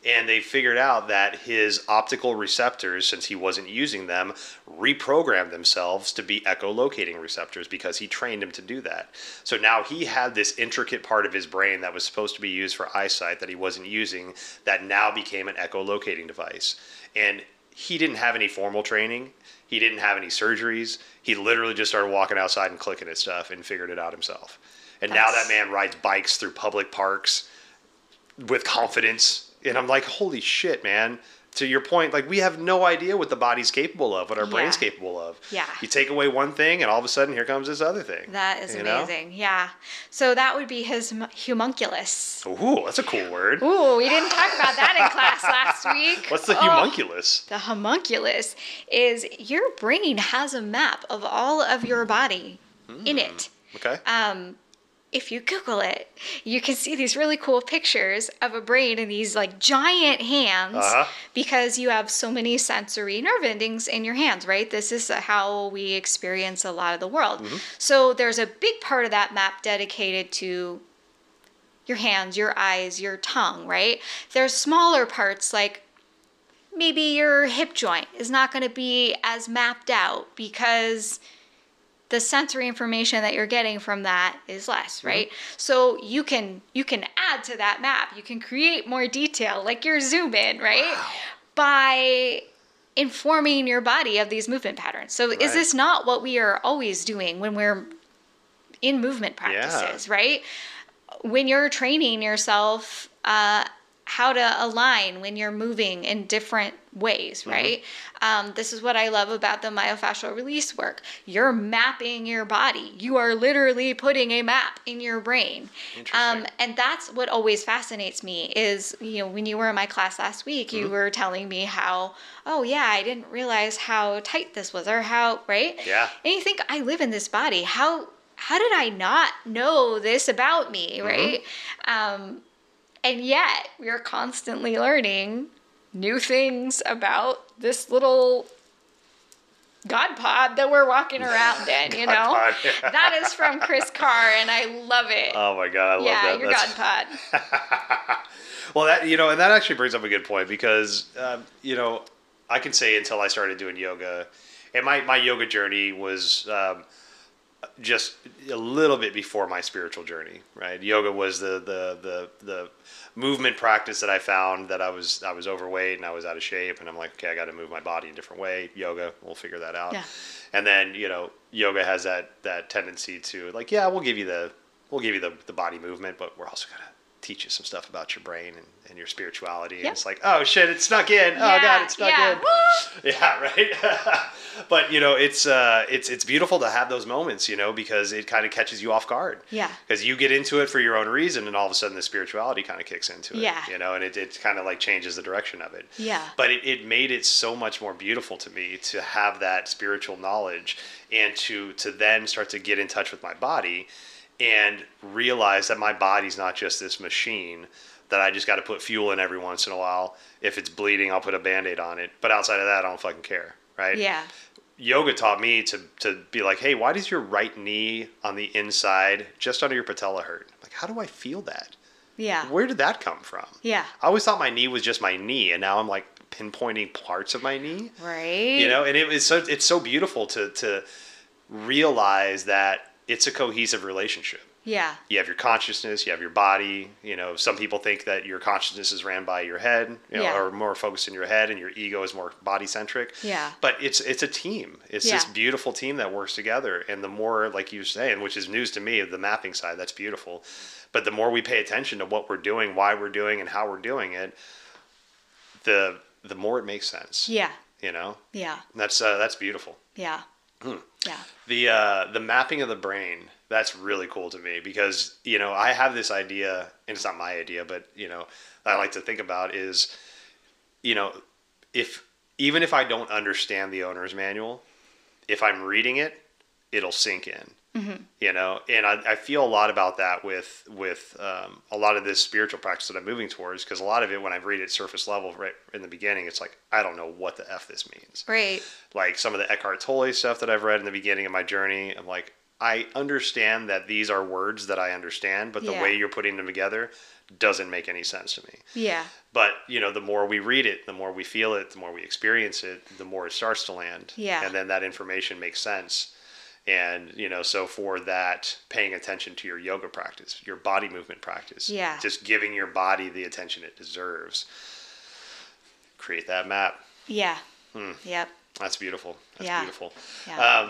Speaker 1: And they figured out that his optical receptors, since he wasn't using them, reprogrammed themselves to be echolocating receptors because he trained him to do that. So now he had this intricate part of his brain that was supposed to be used for eyesight that he wasn't using, that now became an echolocating device. And he didn't have any formal training. He didn't have any surgeries. He literally just started walking outside and clicking at stuff and figured it out himself. And now that man rides bikes through public parks with confidence. And I'm like, holy shit, man. To your point, like, we have no idea what the body's capable of, what our brain's capable of.
Speaker 2: Yeah.
Speaker 1: You take away one thing, and all of a sudden, here comes this other thing.
Speaker 2: That is amazing. Yeah. So that would be his homunculus.
Speaker 1: Ooh, that's a cool word.
Speaker 2: Ooh, we didn't talk about that in class last week.
Speaker 1: What's the homunculus?
Speaker 2: The homunculus is your brain has a map of all of your body in it.
Speaker 1: Okay.
Speaker 2: If you Google it, you can see these really cool pictures of a brain in these like giant hands because you have so many sensory nerve endings in your hands, right? This is how we experience a lot of the world. So there's a big part of that map dedicated to your hands, your eyes, your tongue, right? There's smaller parts like maybe your hip joint is not going to be as mapped out because the sensory information that you're getting from that is less, right? So you can add to that map. You can create more detail, like your zoom in, right? Wow. By informing your body of these movement patterns. So is this not what we are always doing when we're in movement practices, right? When you're training yourself how to align when you're moving in different ways, right? This is what I love about the myofascial release work. You're mapping your body. You are literally putting a map in your brain. And that's what always fascinates me is, you know, when you were in my class last week, you were telling me how, oh yeah, I didn't realize how tight this was or how, right?
Speaker 1: Yeah.
Speaker 2: And you think, I live in this body. How did I not know this about me, right? And yet, we're constantly learning new things about this little God pod that we're walking around in, you know?
Speaker 1: Pod, yeah.
Speaker 2: That is from Chris Carr, and I love it.
Speaker 1: Oh my God, I love that.
Speaker 2: Yeah, your God pod.
Speaker 1: Well, that, you know, and that actually brings up a good point because, you know, I can say until I started doing yoga, and my yoga journey was just a little bit before my spiritual journey, right? Yoga was the movement practice that I found that I was overweight and I was out of shape, and I'm like, okay, I got to move my body in a different way. Yoga, we'll figure that out.
Speaker 2: Yeah.
Speaker 1: And then, you know, yoga has that tendency to like, yeah, we'll give you the body movement, but we're also gonna teach you some stuff about your brain and your spirituality. And it's like, oh shit, it snuck in. Oh God, it snuck in. Woo! Yeah, right. But you know, it's beautiful to have those moments, you know, because it kind of catches you off guard.
Speaker 2: Yeah.
Speaker 1: Because you get into it for your own reason, and all of a sudden the spirituality kind of kicks into it.
Speaker 2: Yeah.
Speaker 1: You know, and it kind of like changes the direction of it.
Speaker 2: Yeah.
Speaker 1: But it made it so much more beautiful to me to have that spiritual knowledge and to then start to get in touch with my body and realize that my body's not just this machine that I just got to put fuel in every once in a while. If it's bleeding, I'll put a Band-Aid on it. But outside of that, I don't fucking care, right?
Speaker 2: Yeah.
Speaker 1: Yoga taught me to be like, hey, why does your right knee on the inside, just under your patella, hurt? Like, how do I feel that?
Speaker 2: Yeah.
Speaker 1: Where did that come from?
Speaker 2: Yeah.
Speaker 1: I always thought my knee was just my knee, and now I'm like pinpointing parts of my knee.
Speaker 2: Right.
Speaker 1: You know, and it's so beautiful to realize that it's a cohesive relationship.
Speaker 2: Yeah.
Speaker 1: You have your consciousness, you have your body. You know, some people think that your consciousness is ran by your head, you know, or more focused in your head, and your ego is more body centric.
Speaker 2: Yeah.
Speaker 1: But it's a team. It's this beautiful team that works together. And the more, like you were saying, which is news to me, the mapping side, that's beautiful. But the more we pay attention to what we're doing, why we're doing, and how we're doing it, the more it makes sense.
Speaker 2: Yeah.
Speaker 1: You know.
Speaker 2: Yeah.
Speaker 1: And that's beautiful.
Speaker 2: Yeah.
Speaker 1: Yeah. The mapping of the brain, that's really cool to me because, you know, I have this idea, and it's not my idea, but, you know, I like to think about is, you know, even if I don't understand the owner's manual, if I'm reading it, it'll sink in. You know, and I feel a lot about that with a lot of this spiritual practice that I'm moving towards, because a lot of it, when I read it surface level right in the beginning, it's like, I don't know what the F this means.
Speaker 2: Right.
Speaker 1: Like some of the Eckhart Tolle stuff that I've read in the beginning of my journey, I'm like, I understand that these are words that I understand, but the
Speaker 2: Yeah.
Speaker 1: way you're putting them together doesn't make any sense to me.
Speaker 2: Yeah.
Speaker 1: But, the more we read it, the more we feel it, the more we experience it, the more it starts to land.
Speaker 2: Yeah.
Speaker 1: And then that information makes sense. And, so for that, paying attention to your yoga practice, your body movement practice,
Speaker 2: Yeah.
Speaker 1: just giving your body the attention it deserves, create that map.
Speaker 2: Yeah. Yep.
Speaker 1: That's beautiful. That's
Speaker 2: Yeah.
Speaker 1: beautiful.
Speaker 2: Yeah.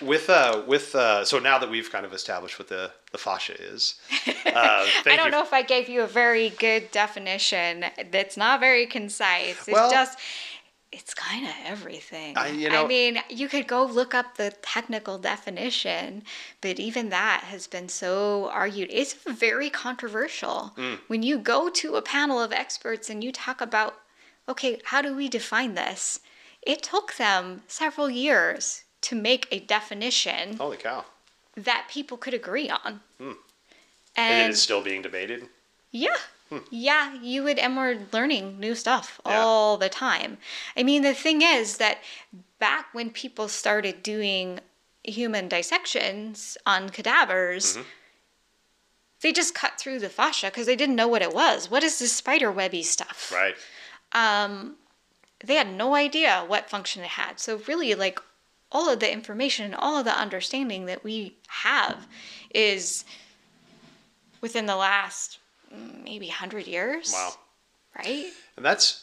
Speaker 1: So now that we've kind of established what the fascia is,
Speaker 2: I don't know if I gave you a very good definition. That's not very concise. It's kind of everything. I mean, you could go look up the technical definition, but even that has been so argued. It's very controversial. When you go to a panel of experts and you talk about, okay, how do we define this? It took them several years to make a definition
Speaker 1: Holy cow.
Speaker 2: that people could agree on.
Speaker 1: And it is still being debated?
Speaker 2: Yeah. Yeah, and we're learning new stuff
Speaker 1: Yeah.
Speaker 2: all the time. I mean, the thing is that back when people started doing human dissections on cadavers, they just cut through the fascia because they didn't know what it was. What is this spider webby stuff?
Speaker 1: Right.
Speaker 2: They had no idea what function it had. So really, like, all of the information, all of the understanding that we have is within the last maybe 100 years.
Speaker 1: Wow.
Speaker 2: Right?
Speaker 1: And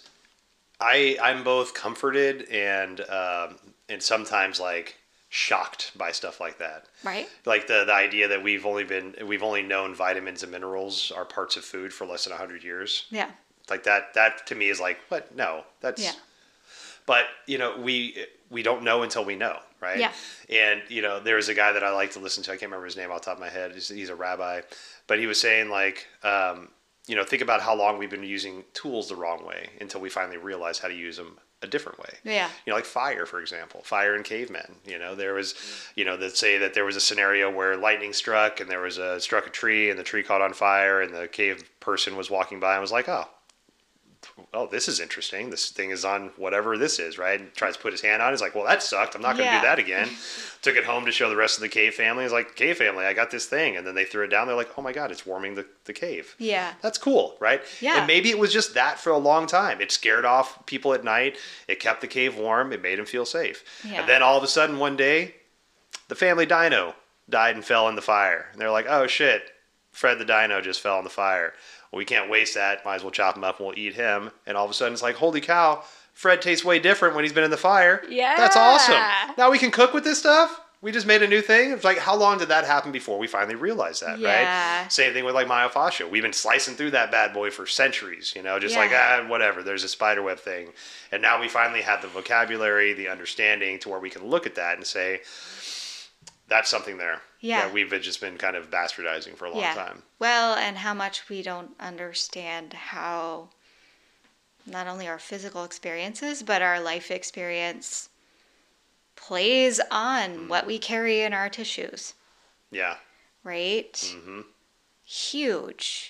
Speaker 1: I'm both comforted and sometimes like shocked by stuff like that.
Speaker 2: Right?
Speaker 1: Like the idea that we've only known vitamins and minerals are parts of food for less than 100 years.
Speaker 2: Yeah.
Speaker 1: Like that to me is like, what? No, that's.
Speaker 2: Yeah.
Speaker 1: But we don't know until we know, right?
Speaker 2: Yeah.
Speaker 1: And there was a guy that I like to listen to. I can't remember his name off the top of my head. He's a rabbi, but he was saying like, think about how long we've been using tools the wrong way until we finally realize how to use them a different way.
Speaker 2: Yeah.
Speaker 1: Like fire, for example, fire in cavemen. There was, that say that there was a scenario where lightning struck and struck a tree and the tree caught on fire and the cave person was walking by and was like, oh, this is interesting. This thing is on whatever this is, right? And tries to put his hand on it. He's like, well, that sucked. I'm not going to do that again. Took it home to show the rest of the cave family. He's like, cave family, I got this thing. And then they threw it down. They're like, oh my God, it's warming the cave.
Speaker 2: Yeah.
Speaker 1: That's cool, right?
Speaker 2: Yeah.
Speaker 1: And maybe it was just that for a long time. It scared off people at night. It kept the cave warm. It made them feel safe.
Speaker 2: Yeah.
Speaker 1: And then all of a sudden one day, the family dino died and fell in the fire. And they're like, oh shit, Fred the dino just fell in the fire. We can't waste that. Might as well chop him up and we'll eat him. And all of a sudden it's like, holy cow, Fred tastes way different when he's been in the fire.
Speaker 2: Yeah.
Speaker 1: That's awesome. Now we can cook with this stuff. We just made a new thing. It's like, how long did that happen before we finally realized that,
Speaker 2: Yeah.
Speaker 1: right? Same thing with like myofascia. We've been slicing through that bad boy for centuries, just like, whatever, there's a spiderweb thing. And now we finally have the vocabulary, the understanding to where we can look at that and say, that's something there.
Speaker 2: Yeah.
Speaker 1: That we've just been kind of bastardizing for a long time.
Speaker 2: Well, and how much we don't understand how not only our physical experiences, but our life experience plays on what we carry in our tissues.
Speaker 1: Yeah.
Speaker 2: Right?
Speaker 1: Mm-hmm.
Speaker 2: Huge.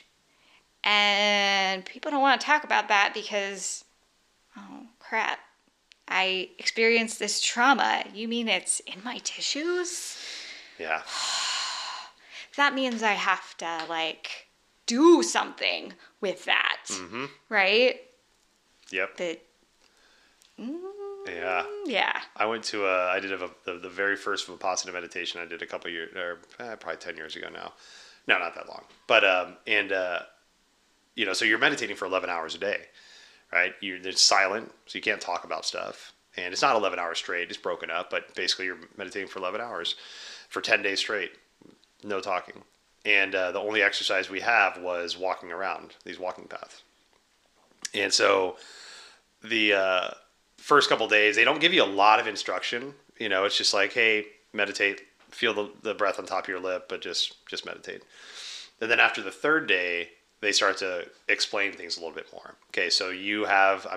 Speaker 2: And people don't want to talk about that because, oh, crap. I experienced this trauma. You mean it's in my tissues?
Speaker 1: Yeah.
Speaker 2: That means I have to, do something with that.
Speaker 1: Mm-hmm.
Speaker 2: Right?
Speaker 1: Yep.
Speaker 2: But,
Speaker 1: yeah.
Speaker 2: Yeah.
Speaker 1: I went to I did the very first Vipassana meditation I did a couple years, or probably 10 years ago now. No, not that long. But, so you're meditating for 11 hours a day, right? It's silent, so you can't talk about stuff. And it's not 11 hours straight, it's broken up, but basically you're meditating for 11 hours for 10 days straight, no talking. And the only exercise we have was walking around these walking paths. And so the first couple days, they don't give you a lot of instruction. It's just like, hey, meditate, feel the breath on top of your lip, but just meditate. And then after the third day, they start to explain things a little bit more. Okay, so you have,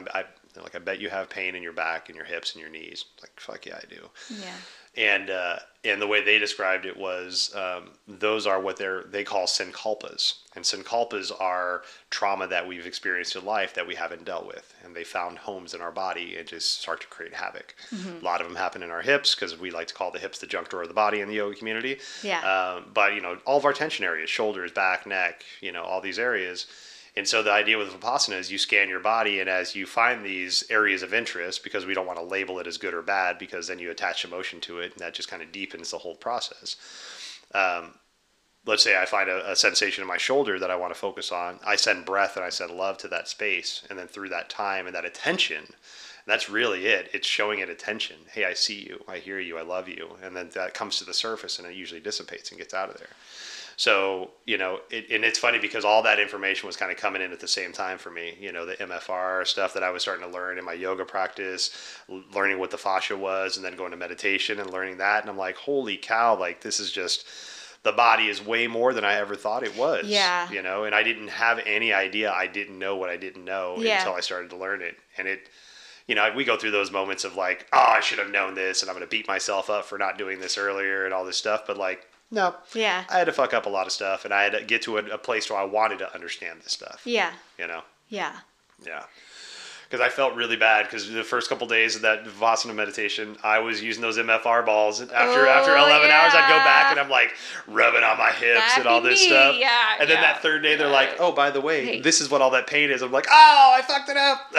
Speaker 1: They're like, I bet you have pain in your back and your hips and your knees. Like, fuck yeah, I do.
Speaker 2: Yeah.
Speaker 1: And the way they described it was those are what they call synculpas. And synculpas are trauma that we've experienced in life that we haven't dealt with. And they found homes in our body and just start to create havoc. A lot of them happen in our hips because we like to call the hips the junk drawer of the body in the yoga community.
Speaker 2: Yeah.
Speaker 1: But, all of our tension areas, shoulders, back, neck, all these areas. And so the idea with Vipassana is you scan your body, and as you find these areas of interest, because we don't want to label it as good or bad, because then you attach emotion to it, and that just kind of deepens the whole process. Let's say I find a sensation in my shoulder that I want to focus on. I send breath and I send love to that space, and then through that time and that attention, that's really it. It's showing it attention. Hey, I see you. I hear you. I love you. And then that comes to the surface, and it usually dissipates and gets out of there. So, and it's funny because all that information was kind of coming in at the same time for me, the MFR stuff that I was starting to learn in my yoga practice, learning what the fascia was, and then going to meditation and learning that. And I'm like, holy cow, like this is just, the body is way more than I ever thought it was.
Speaker 2: Yeah.
Speaker 1: And I didn't have any idea. I didn't know what I didn't know until I started to learn it. And we go through those moments of like, oh, I should have known this, and I'm going to beat myself up for not doing this earlier and all this stuff. But like, no.
Speaker 2: Yeah.
Speaker 1: I had to fuck up a lot of stuff, and I had to get to a place where I wanted to understand this stuff.
Speaker 2: Yeah.
Speaker 1: Yeah.
Speaker 2: Yeah.
Speaker 1: Because I felt really bad because the first couple days of that Vipassana meditation, I was using those MFR balls. After 11 hours, I'd go back and I'm like rubbing on my hips and all this stuff.
Speaker 2: Yeah,
Speaker 1: and then that third day, they're like, oh, by the way, this is what all that pain is. I'm like, oh, I fucked it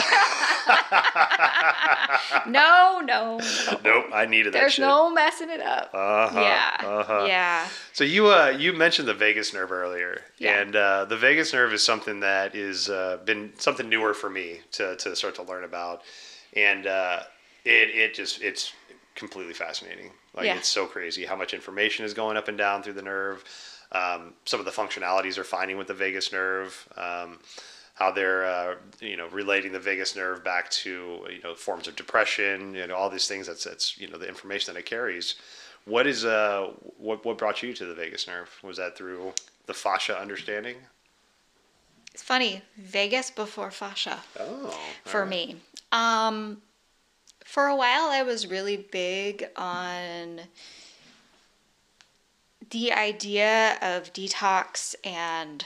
Speaker 1: up.
Speaker 2: No.
Speaker 1: Nope, I needed that
Speaker 2: There's
Speaker 1: shit.
Speaker 2: no messing it up. Yeah.
Speaker 1: So you mentioned the vagus nerve earlier,
Speaker 2: Yeah.
Speaker 1: and the vagus nerve is something that is been something newer for me to start to learn about, and it's completely fascinating. Like it's so crazy how much information is going up and down through the nerve. Some of the functionalities are finding with the vagus nerve. How they're relating the vagus nerve back to forms of depression, all these things. That's the information that it carries. What is what brought you to the vagus nerve? Was that through the fascia understanding?
Speaker 2: It's funny, Vegas before fascia.
Speaker 1: Oh,
Speaker 2: for me. For a while, I was really big on the idea of detox and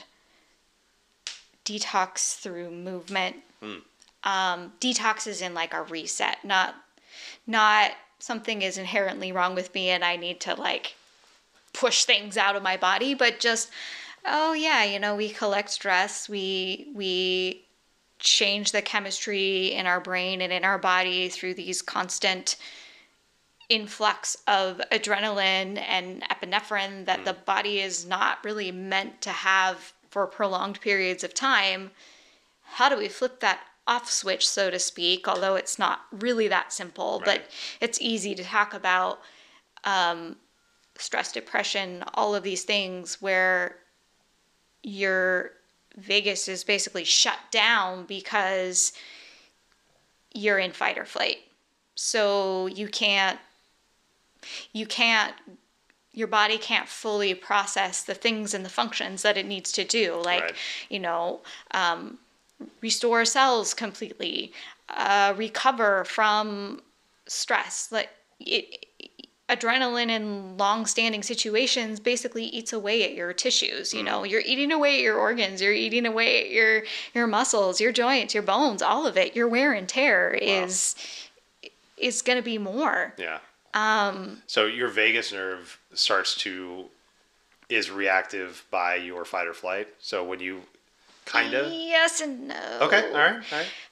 Speaker 2: detox through movement. Detox is in like a reset, not something is inherently wrong with me and I need to like push things out of my body, but just, oh yeah, we collect stress, we change the chemistry in our brain and in our body through these constant influx of adrenaline and epinephrine that the body is not really meant to have for prolonged periods of time. How do we flip that off switch, so to speak, although it's not really that simple,
Speaker 1: Right.
Speaker 2: but it's easy to talk about stress, depression, all of these things where your vagus is basically shut down because you're in fight or flight. So your body can't fully process the things and the functions that it needs to do, like, restore cells completely, recover from stress. Like adrenaline in long-standing situations basically eats away at your tissues. You're eating away at your organs, you're eating away at your muscles, your joints, your bones, all of it. Your wear and tear is going to be more.
Speaker 1: Yeah. So your vagus nerve is reactive by your fight or flight. So when you kind of.
Speaker 2: Yes and no.
Speaker 1: Okay. All right.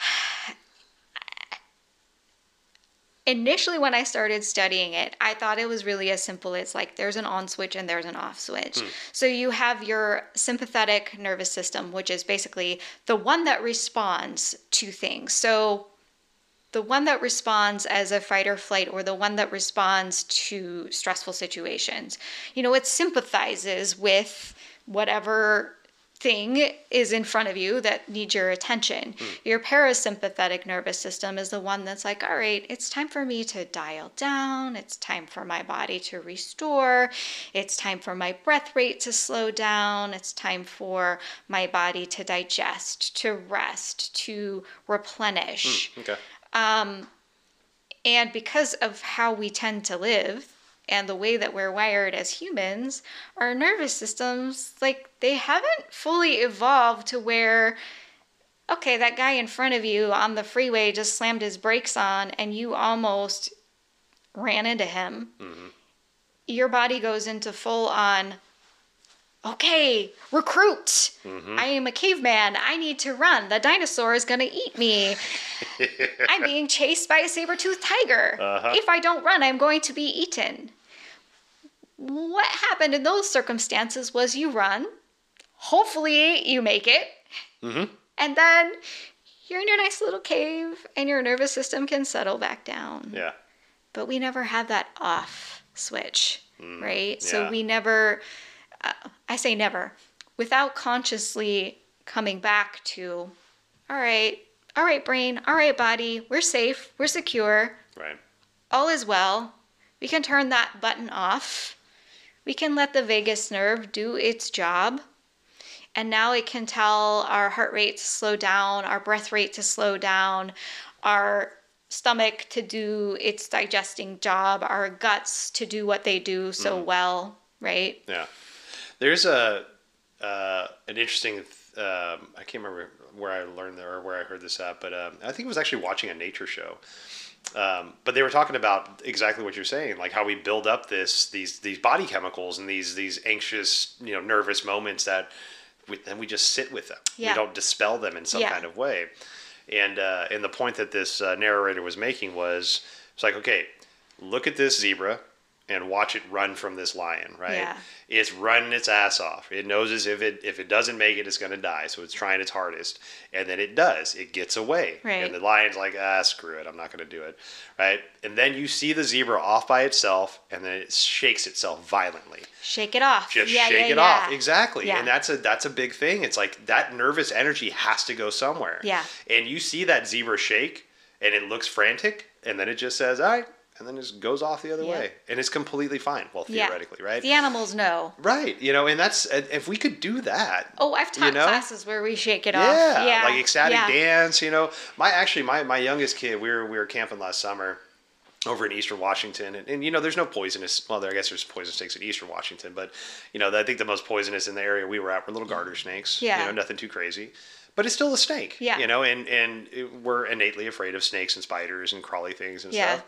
Speaker 2: Initially, when I started studying it, I thought it was really as simple as like there's an on switch and there's an off switch. So you have your sympathetic nervous system, which is basically the one that responds to things. So the one that responds as a fight or flight, or the one that responds to stressful situations. It sympathizes with whatever thing is in front of you that needs your attention. Your parasympathetic nervous system is the one that's like, all right, it's time for me to dial down. It's time for my body to restore. It's time for my breath rate to slow down. It's time for my body to digest, to rest, to replenish.
Speaker 1: Okay.
Speaker 2: And because of how we tend to live, and the way that we're wired as humans, our nervous systems, like, they haven't fully evolved to where, okay, that guy in front of you on the freeway just slammed his brakes on and you almost ran into him. Your body goes into full on, okay, recruit. I am a caveman. I need to run. The dinosaur is going to eat me. I'm being chased by a saber-toothed tiger. If I don't run, I'm going to be eaten. What happened in those circumstances was you run. Hopefully you make it. And then you're in your nice little cave and your nervous system can settle back down.
Speaker 1: Yeah.
Speaker 2: But we never had that off switch, right?
Speaker 1: Yeah.
Speaker 2: So we never, I say never, without consciously coming back to, all right, brain, all right, body, we're safe, we're secure,
Speaker 1: Right.
Speaker 2: all is well. We can turn that button off. We can let the vagus nerve do its job. And now it can tell our heart rate to slow down, our breath rate to slow down, our stomach to do its digesting job, our guts to do what they do so well, right?
Speaker 1: Yeah. There's an interesting, I can't remember where I learned that or where I heard this at, but I think it was actually watching a nature show. But they were talking about exactly what you're saying, like how we build up these body chemicals and these anxious, nervous moments that then we just sit with them.
Speaker 2: Yeah.
Speaker 1: We don't dispel them in some kind of way. And the point that this narrator was making was, it's like, okay, look at this zebra and watch it run from this lion, right?
Speaker 2: Yeah.
Speaker 1: It's running its ass off. It knows as if it doesn't make it, it's going to die. So it's trying its hardest. And then it does. It gets away.
Speaker 2: Right.
Speaker 1: And the lion's like, screw it. I'm not going to do it. Right? And then you see the zebra off by itself, and then it shakes itself violently.
Speaker 2: Shake it off.
Speaker 1: Just shake it off. Exactly.
Speaker 2: Yeah.
Speaker 1: And that's a big thing. It's like that nervous energy has to go somewhere.
Speaker 2: Yeah.
Speaker 1: And you see that zebra shake, and it looks frantic, and then it just says, all right, and then just goes off the other way. And it's completely fine. Well, theoretically, right?
Speaker 2: The animals know.
Speaker 1: Right. And that's, if we could do that.
Speaker 2: Oh, I've taught classes where we shake it off.
Speaker 1: Yeah. Like ecstatic dance, my youngest kid, we were camping last summer over in Eastern Washington. And there's no poisonous, well, I guess there's poisonous snakes in Eastern Washington, but, I think the most poisonous in the area we were at were little garter snakes.
Speaker 2: Yeah.
Speaker 1: Nothing too crazy. But it's still a snake.
Speaker 2: Yeah.
Speaker 1: And we're innately afraid of snakes and spiders and crawly things and stuff.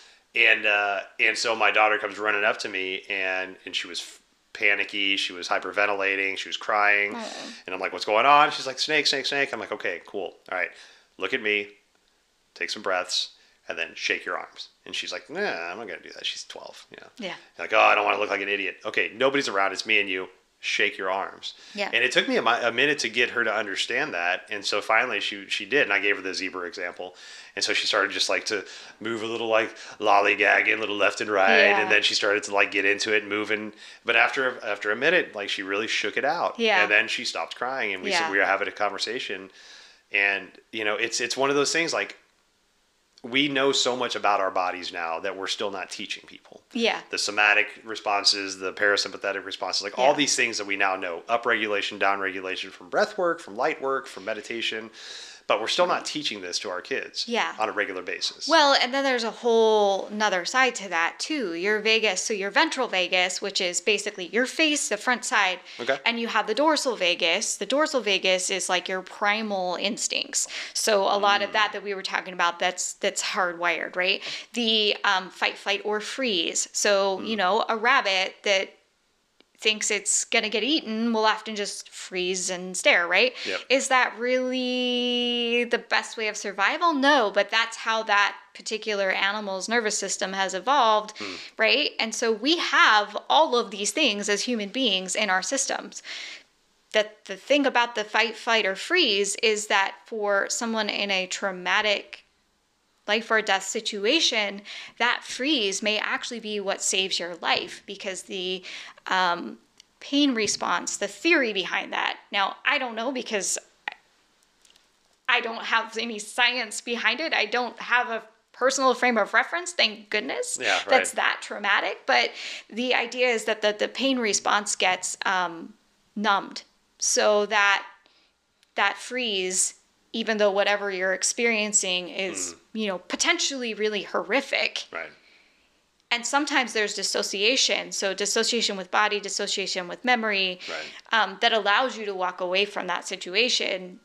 Speaker 1: And so my daughter comes running up to me, and she was panicky. She was hyperventilating. She was crying. And I'm like, what's going on? She's like, snake, snake, snake. I'm like, okay, cool. All right, look at me. Take some breaths, and then shake your arms. And she's like, nah, I'm not going to do that. She's 12.
Speaker 2: Yeah.
Speaker 1: Like, oh, I don't want to look like an idiot. Okay, nobody's around. It's me and you. Shake your arms.
Speaker 2: Yeah.
Speaker 1: And it took me a minute to get her to understand that. And so finally she did. And I gave her the zebra example. And so she started just like to move a little, like lollygagging a little left and right.
Speaker 2: Yeah.
Speaker 1: And then she started to like get into it, moving. But after a minute, like she really shook it out.
Speaker 2: Yeah.
Speaker 1: And then she stopped crying, and we said we were having a conversation. And it's one of those things, like, we know so much about our bodies now that we're still not teaching people.
Speaker 2: Yeah.
Speaker 1: The somatic responses, the parasympathetic responses, like all these things that we now know, upregulation, downregulation from breath work, from light work, from meditation. But we're still not teaching this to our kids on a regular basis.
Speaker 2: Well, and then there's a whole nother side to that too. Your vagus, so your ventral vagus, which is basically your face, the front side.
Speaker 1: Okay.
Speaker 2: And you have the dorsal vagus. The dorsal vagus is like your primal instincts. So a lot of that we were talking about, that's hardwired, right? The fight, flight, or freeze. So, a rabbit that thinks it's going to get eaten will often just freeze and stare, right?
Speaker 1: Yep.
Speaker 2: Is that really the best way of survival? No, but that's how that particular animal's nervous system has evolved, right? And so we have all of these things as human beings in our systems. The thing about the fight, flight, or freeze is that for someone in a traumatic life or death situation, that freeze may actually be what saves your life, because the pain response, the theory behind that. Now, I don't know because I don't have any science behind it. I don't have a personal frame of reference, thank goodness.
Speaker 1: Yeah, right.
Speaker 2: That's that traumatic. But the idea is that the pain response gets numbed, so that freeze, even though whatever you're experiencing is, potentially really horrific.
Speaker 1: Right.
Speaker 2: And sometimes there's dissociation. So dissociation with body, dissociation with memory, that allows you to walk away from that situation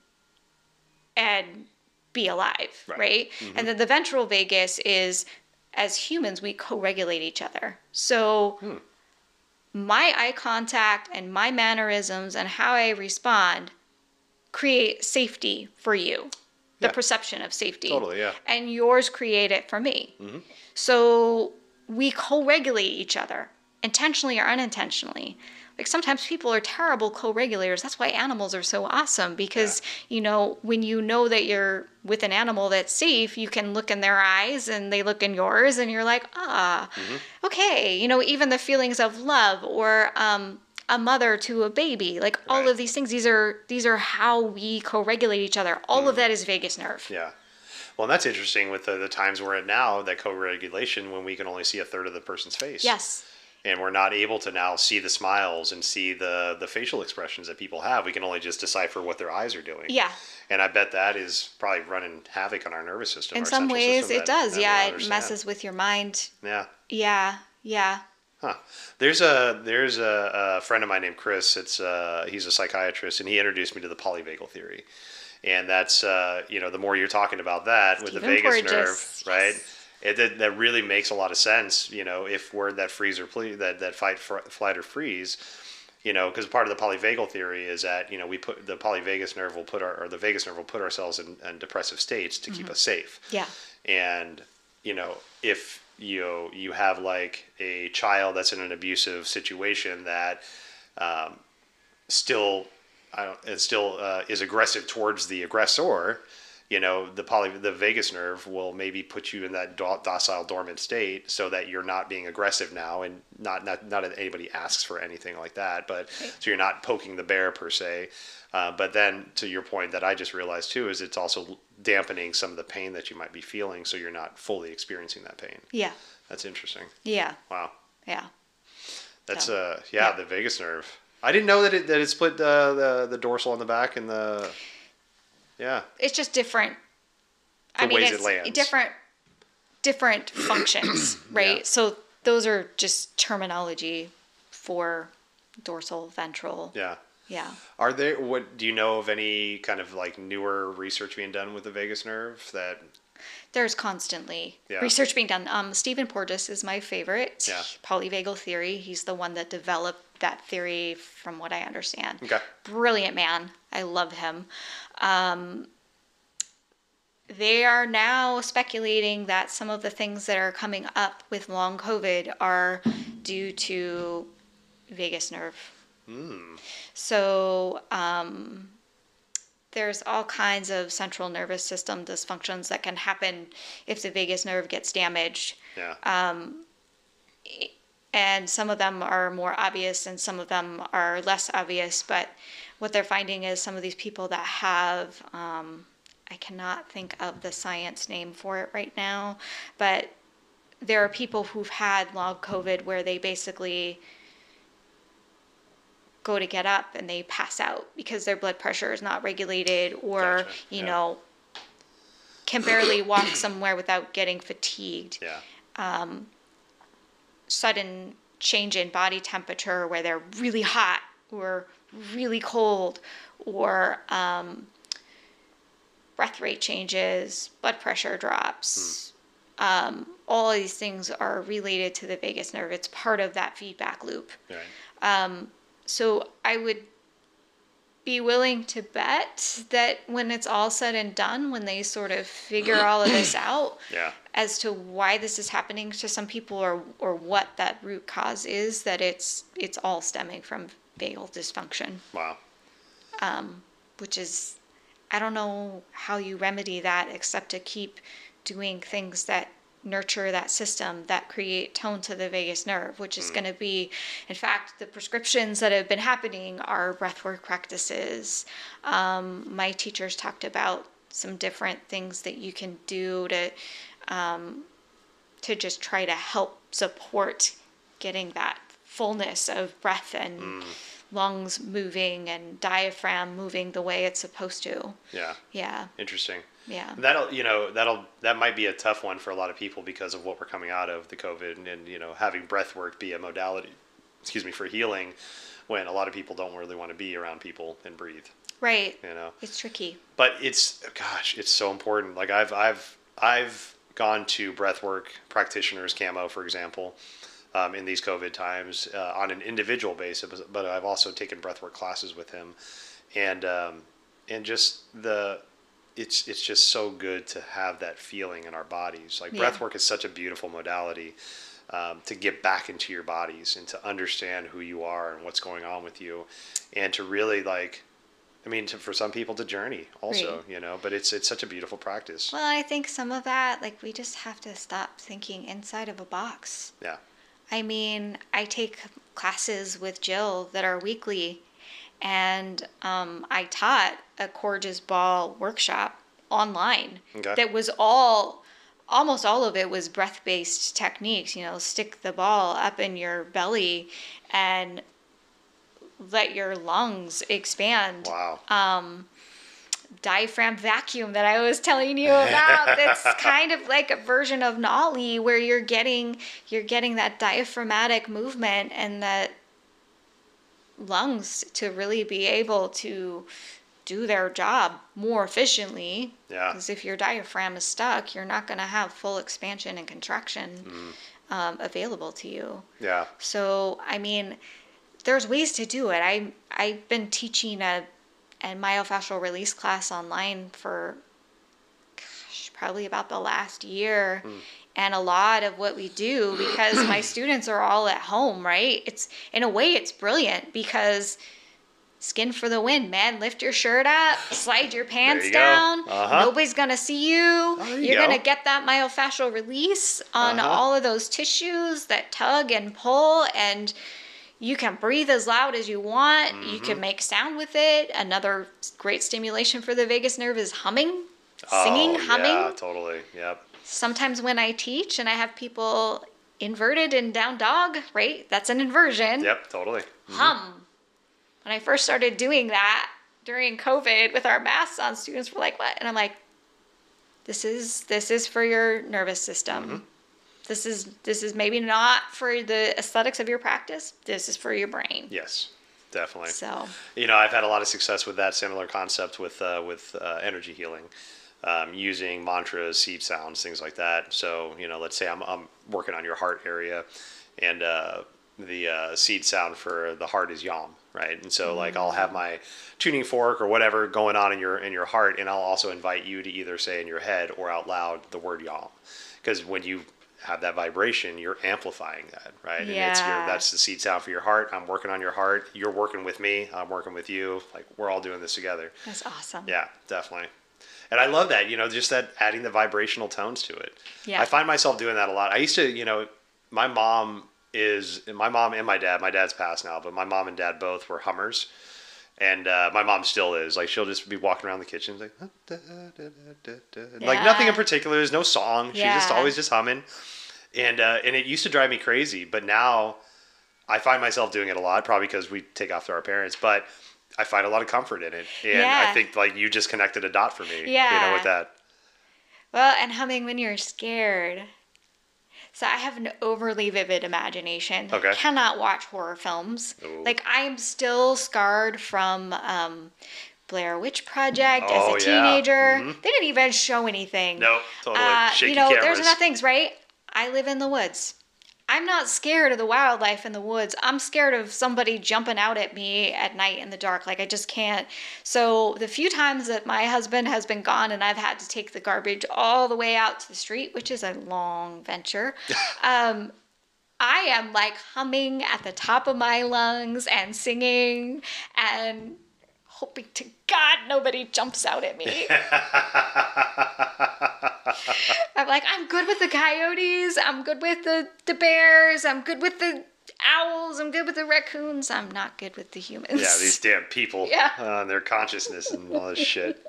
Speaker 2: and be alive, right? And then the ventral vagus is, as humans, we co-regulate each other. So my eye contact and my mannerisms and how I respond create safety for you, the perception of safety.
Speaker 1: Totally, yeah.
Speaker 2: And yours create it for me. So we co-regulate each other, intentionally or unintentionally. Like sometimes people are terrible co-regulators. That's why animals are so awesome, because, when you know that you're with an animal that's safe, you can look in their eyes and they look in yours and you're like, okay. Even the feelings of love or a mother to a baby, like all of these things, these are how we co-regulate each other. All of that is vagus nerve.
Speaker 1: Yeah. Well, and that's interesting with the times we're at now, that co-regulation, when we can only see a third of the person's face.
Speaker 2: Yes.
Speaker 1: And we're not able to now see the smiles and see the facial expressions that people have. We can only just decipher what their eyes are doing.
Speaker 2: Yeah.
Speaker 1: And I bet that is probably running havoc on our nervous system.
Speaker 2: In
Speaker 1: our
Speaker 2: some
Speaker 1: central
Speaker 2: ways,
Speaker 1: system
Speaker 2: it does.
Speaker 1: that we
Speaker 2: Yeah,
Speaker 1: don't
Speaker 2: it
Speaker 1: understand.
Speaker 2: messes with your mind.
Speaker 1: Yeah.
Speaker 2: Yeah.
Speaker 1: Huh. There's a friend of mine named Chris. He's a psychiatrist, and he introduced me to the polyvagal theory. And that's the more you're talking about that with the
Speaker 2: Stephen
Speaker 1: vagus
Speaker 2: Porges,
Speaker 1: nerve, right?
Speaker 2: yes.
Speaker 1: That really makes a lot of sense. If we're that freeze or that fight, flight or freeze, because part of the polyvagal theory is that we put the polyvagus nerve the vagus nerve will put ourselves in depressive states to keep us safe.
Speaker 2: Yeah.
Speaker 1: And if you have like a child that's in an abusive situation that still is aggressive towards the aggressor, the vagus nerve will maybe put you in that docile dormant state so that you're not being aggressive now, and not that anybody asks for anything like that, but so you're not poking the bear per se. But then to your point that I just realized too, is it's also dampening some of the pain that you might be feeling, so you're not fully experiencing that pain.
Speaker 2: Yeah.
Speaker 1: That's interesting.
Speaker 2: Yeah.
Speaker 1: Wow.
Speaker 2: Yeah.
Speaker 1: That's
Speaker 2: So,
Speaker 1: the vagus nerve. I didn't know that it split the dorsal on the back and the
Speaker 2: It's just different.
Speaker 1: ways it
Speaker 2: it's
Speaker 1: lands.
Speaker 2: different functions, right?
Speaker 1: Yeah.
Speaker 2: So those are just terminology for dorsal, ventral.
Speaker 1: Yeah.
Speaker 2: Yeah.
Speaker 1: Are there? Do you know of any kind of like newer research being done with the vagus nerve that?
Speaker 2: There's constantly research being done. Stephen Porges is my favorite.
Speaker 1: Yeah.
Speaker 2: Polyvagal theory. He's the one that developed that theory, from what I understand.
Speaker 1: Okay.
Speaker 2: Brilliant man. I love him. They are now speculating that some of the things that are coming up with long COVID are due to vagus nerve. So there's all kinds of central nervous system dysfunctions that can happen if the vagus nerve gets damaged.
Speaker 1: Yeah.
Speaker 2: And some of them are more obvious and some of them are less obvious. But what they're finding is some of these people that have, I cannot think of the science name for it right now, but there are people who've had long COVID where they basically go to get up and they pass out because their blood pressure is not regulated, or,
Speaker 1: Gotcha.
Speaker 2: can barely walk somewhere without getting fatigued.
Speaker 1: Yeah.
Speaker 2: Sudden change in body temperature where they're really hot or really cold, or breath rate changes, blood pressure drops. All of these things are related to the vagus nerve. It's part of that feedback loop.
Speaker 1: Right.
Speaker 2: So I would be willing to bet that when it's all said and done, when they sort of figure all of this out,
Speaker 1: Yeah.
Speaker 2: as to why this is happening to some people, or what that root cause is, that it's all stemming from vagal dysfunction,
Speaker 1: Wow.
Speaker 2: which is, I don't know how you remedy that except to keep doing things that nurture that system that create tone to the vagus nerve, which is going to be, in fact, the prescriptions that have been happening are breathwork practices. My teachers talked about some different things that you can do to just try to help support getting that fullness of breath and lungs moving and diaphragm moving the way it's supposed to.
Speaker 1: Yeah.
Speaker 2: Yeah.
Speaker 1: Interesting.
Speaker 2: Yeah.
Speaker 1: That might be a tough one for a lot of people because of what we're coming out of the COVID and having breath work be a modality, for healing when a lot of people don't really want to be around people and breathe.
Speaker 2: Right. It's tricky.
Speaker 1: But it's so important. Like I've gone to breathwork practitioners, Camo, for example, in these COVID times on an individual basis, but I've also taken breathwork classes with him, and just it's just so good to have that feeling in our bodies. Like breathwork is such a beautiful modality to get back into your bodies and to understand who you are and what's going on with you, and to really for some people to journey also,
Speaker 2: right.
Speaker 1: But it's such a beautiful practice.
Speaker 2: Well, I think some of that, we just have to stop thinking inside of a box.
Speaker 1: Yeah.
Speaker 2: I take classes with Jill that are weekly, and I taught a Corges Ball workshop online that was almost all of it was breath-based techniques, stick the ball up in your belly and let your lungs expand.
Speaker 1: Wow.
Speaker 2: Diaphragm vacuum that I was telling you about. That's kind of like a version of Nollie where you're getting that diaphragmatic movement and that lungs to really be able to do their job more efficiently.
Speaker 1: Yeah.
Speaker 2: Because if your diaphragm is stuck, you're not going to have full expansion and contraction available to you.
Speaker 1: Yeah.
Speaker 2: So, there's ways to do it. I've been teaching a myofascial release class online for probably about the last year. And a lot of what we do, because my students are all at home, right? It's in a way it's brilliant because skin for the wind, man. Lift your shirt up, slide your pants down. Nobody's going to see you. You're going to get that myofascial release on all of those tissues that tug and pull, and you can breathe as loud as you want. Mm-hmm. You can make sound with it. Another great stimulation for the vagus nerve is humming, singing, humming.
Speaker 1: Yeah, totally. Yep.
Speaker 2: Sometimes when I teach and I have people inverted and down dog, right? That's an inversion.
Speaker 1: Yep, totally. Mm-hmm.
Speaker 2: Hum. When I first started doing that during COVID with our masks on, students were like, what? And I'm like, this is for your nervous system. Mm-hmm. This is maybe not for the aesthetics of your practice. This is for your brain.
Speaker 1: Yes, definitely.
Speaker 2: So,
Speaker 1: I've had a lot of success with that similar concept with energy healing, using mantras, seed sounds, things like that. So, let's say I'm working on your heart area, and the seed sound for the heart is yam, right? And so, I'll have my tuning fork or whatever going on in your heart, and I'll also invite you to either say in your head or out loud the word yam, because when you have that vibration, you're amplifying that, right?
Speaker 2: Yeah.
Speaker 1: And that's the seed sound for your heart. I'm working on your heart. You're working with me. I'm working with you. We're all doing this together.
Speaker 2: That's awesome.
Speaker 1: Yeah, definitely. And I love that, just that adding the vibrational tones to it. Yeah. I find myself doing that a lot. I used to, my mom and my dad's passed now, but my mom and dad both were hummers. And my mom still is. She'll just be walking around the kitchen like, da, da, da, da, da. Nothing in particular. There's no song. She's just always just humming. And it used to drive me crazy. But now I find myself doing it a lot, probably because we take after our parents. But I find a lot of comfort in it. And I think you just connected a dot for me, with that.
Speaker 2: Well, and humming when you're scared. So I have an overly vivid imagination.
Speaker 1: Okay.
Speaker 2: Cannot watch horror films.
Speaker 1: Ooh.
Speaker 2: I'm still scarred from Blair Witch Project as a teenager. Mm-hmm. They didn't even show anything.
Speaker 1: Nope, totally. Shaky cameras.
Speaker 2: There's enough things, right? I live in the woods. I'm not scared of the wildlife in the woods. I'm scared of somebody jumping out at me at night in the dark. I just can't. So the few times that my husband has been gone and I've had to take the garbage all the way out to the street, which is a long venture, I am humming at the top of my lungs and singing and hoping to God nobody jumps out at me. I'm like, I'm good with the coyotes. I'm good with the bears. I'm good with the owls. I'm good with the raccoons. I'm not good with the humans.
Speaker 1: Yeah, these damn people.
Speaker 2: Yeah.
Speaker 1: And their consciousness and all this shit.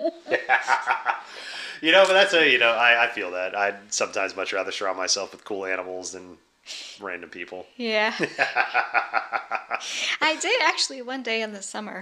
Speaker 1: But that's I feel that. I'd sometimes much rather surround myself with cool animals than random people.
Speaker 2: Yeah. I did actually one day in the summer.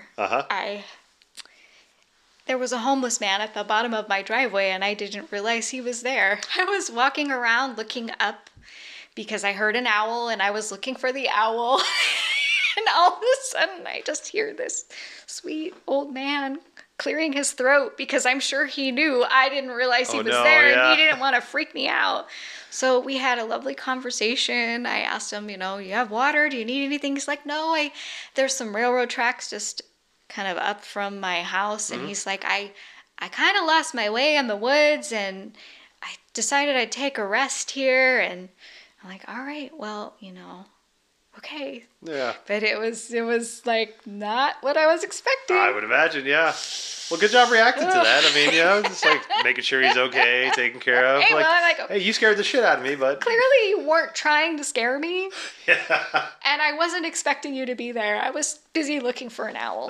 Speaker 2: There was a homeless man at the bottom of my driveway and I didn't realize he was there. I was walking around looking up because I heard an owl and I was looking for the owl. And all of a sudden I just hear this sweet old man clearing his throat because I'm sure he knew I didn't realize he was there and he didn't want to freak me out. So we had a lovely conversation. I asked him, you have water? Do you need anything? He's like, no, there's some railroad tracks just kind of up from my house. And he's like, I kind of lost my way in the woods and I decided I'd take a rest here. And I'm like, all right, well, okay.
Speaker 1: Yeah.
Speaker 2: But it was like not what I was expecting.
Speaker 1: I would imagine, yeah. Well, good job reacting to that. I mean, just like making sure he's okay, taken care of. Hey, you scared the shit out of me, but
Speaker 2: clearly you weren't trying to scare me. Yeah. And I wasn't expecting you to be there. I was busy looking for an owl.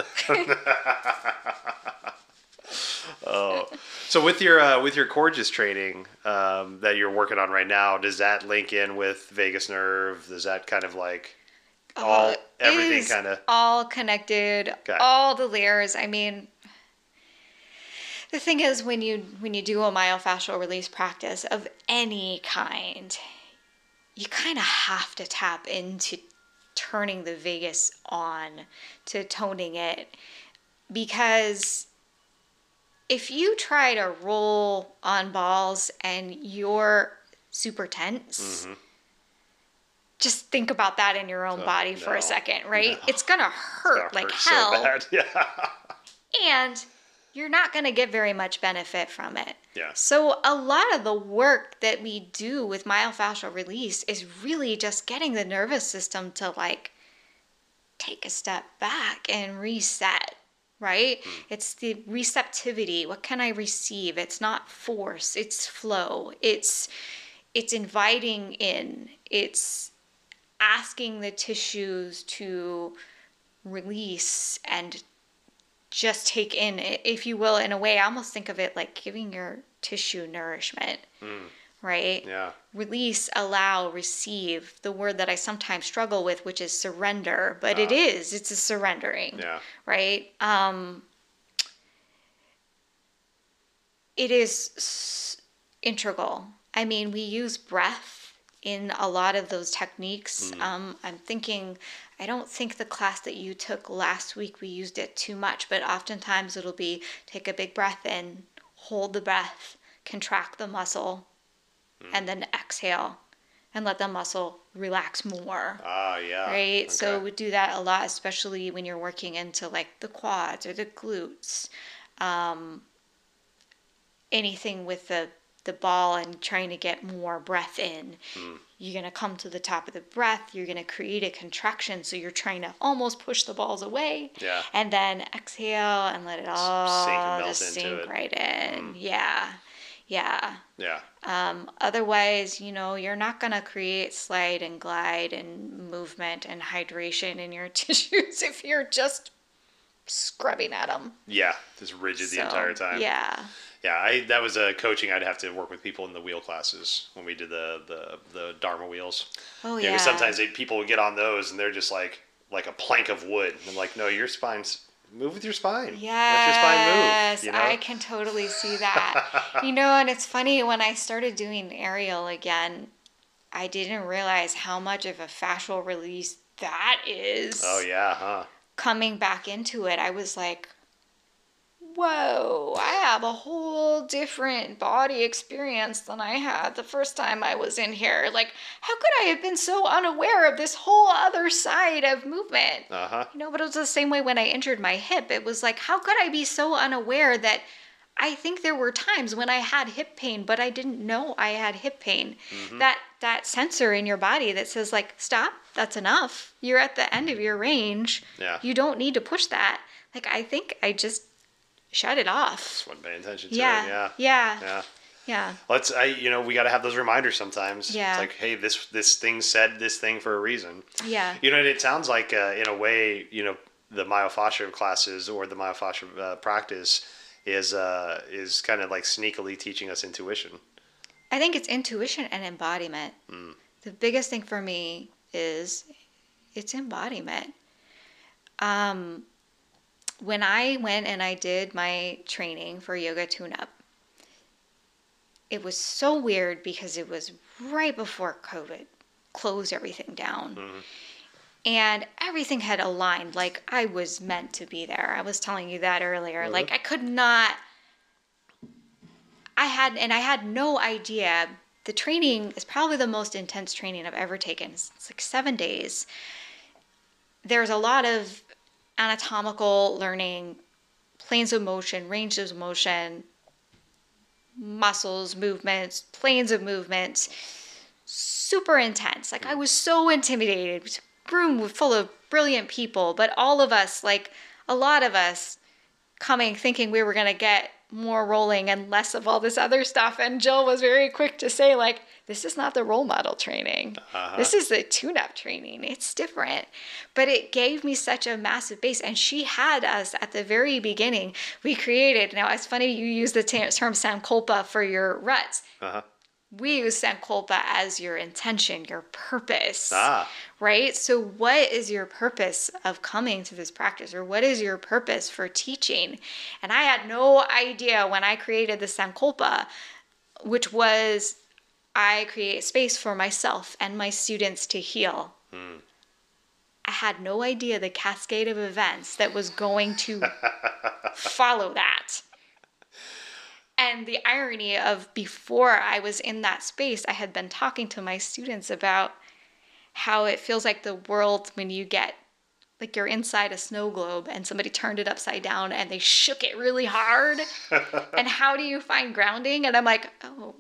Speaker 1: Oh, so with your Coregeous training that you're working on right now, does that link in with Vagus Nerve? Does that kind of like everything kind of
Speaker 2: all connected? Okay. All the layers. I mean, the thing is, when you do a myofascial release practice of any kind, you kind of have to tap into turning the vagus on, to toning it, because if you try to roll on balls and you're super tense, just think about that in your own body for a second, right? No. It's gonna hurt like hell. So bad. Yeah. And you're not gonna get very much benefit from it. Yeah. So a lot of the work that we do with myofascial release is really just getting the nervous system to like take a step back and reset. Right? It's the receptivity. What can I receive? It's not force, it's flow. It's inviting in. It's asking the tissues to release and just take in, if you will, in a way. I almost think of it like giving your tissue nourishment. Right? Yeah. Release, allow, receive. The word that I sometimes struggle with, which is surrender, but it's a surrendering. Yeah. Right? It is integral. I mean, we use breath in a lot of those techniques. I'm thinking, I don't think the class that you took last week, we used it too much, but oftentimes it'll be take a big breath in, hold the breath, contract the muscle, and then exhale and let the muscle relax more. Yeah. Right? Okay. So we do that a lot, especially when you're working into like the quads or the glutes. Anything with the ball and trying to get more breath in. You're going to come to the top of the breath. You're going to create a contraction. So you're trying to almost push the balls away. Yeah. And then exhale and let it all just sink right in. Yeah. Yeah. Yeah. Otherwise, you're not going to create slide and glide and movement and hydration in your tissues if you're just scrubbing at them. Yeah. Just rigid the entire time. Yeah. Yeah. That was coaching. I'd have to work with people in the wheel classes when we did the Dharma wheels. Oh, yeah. Because sometimes people would get on those and they're just like a plank of wood. And I'm like, no, your spine's... Move with your spine. Yes, let your spine move. I can totally see that. And it's funny, when I started doing aerial again, I didn't realize how much of a fascial release that is. Oh, yeah, huh? Coming back into it, I was like, whoa, I have a whole different body experience than I had the first time I was in here. Like, how could I have been so unaware of this whole other side of movement? But it was the same way when I injured my hip. It was like, how could I be so unaware that I think there were times when I had hip pain, but I didn't know I had hip pain. That sensor in your body that says like, stop, that's enough. You're at the end of your range. Yeah. You don't need to push that. Like, I think I just shut it off. Just wasn't paying attention to it. Yeah. Yeah.
Speaker 1: We got to have those reminders sometimes.
Speaker 2: Yeah.
Speaker 1: It's like, hey, this thing said this thing for a reason.
Speaker 2: Yeah.
Speaker 1: And it sounds like, in a way, the myofascia classes or the myofascia practice is kind of like sneakily teaching us intuition.
Speaker 2: I think it's intuition and embodiment. The biggest thing for me is it's embodiment. When I went and I did my training for Yoga Tune-Up, it was so weird because it was right before COVID closed everything down. And everything had aligned. Like, I was meant to be there. I was telling you that earlier. Like, I could not... I had no idea. The training is probably the most intense training I've ever taken. It's like 7 days. There's a lot of anatomical learning, planes of motion, ranges of motion, muscles, movements, planes of movement. Super intense. Like, I was so intimidated. It was a room full of brilliant people, but all of us, like a lot of us, coming thinking we were going to get more rolling and less of all this other stuff. And Jill was very quick to say, like, this is not the role model training. This is the tune-up training. It's different. But it gave me such a massive base. And she had us at the very beginning. We created, now it's funny you use the term Sankalpa for your ruts. We use Sankalpa as your intention, your purpose, right? So what is your purpose of coming to this practice, or what is your purpose for teaching? And I had no idea when I created the Sankalpa, which was I create space for myself and my students to heal. I had no idea the cascade of events that was going to follow that. And the irony of, before I was in that space, I had been talking to my students about how it feels like the world when you get, like, you're inside a snow globe and somebody turned it upside down and they shook it really hard. And how do you find grounding? And I'm like,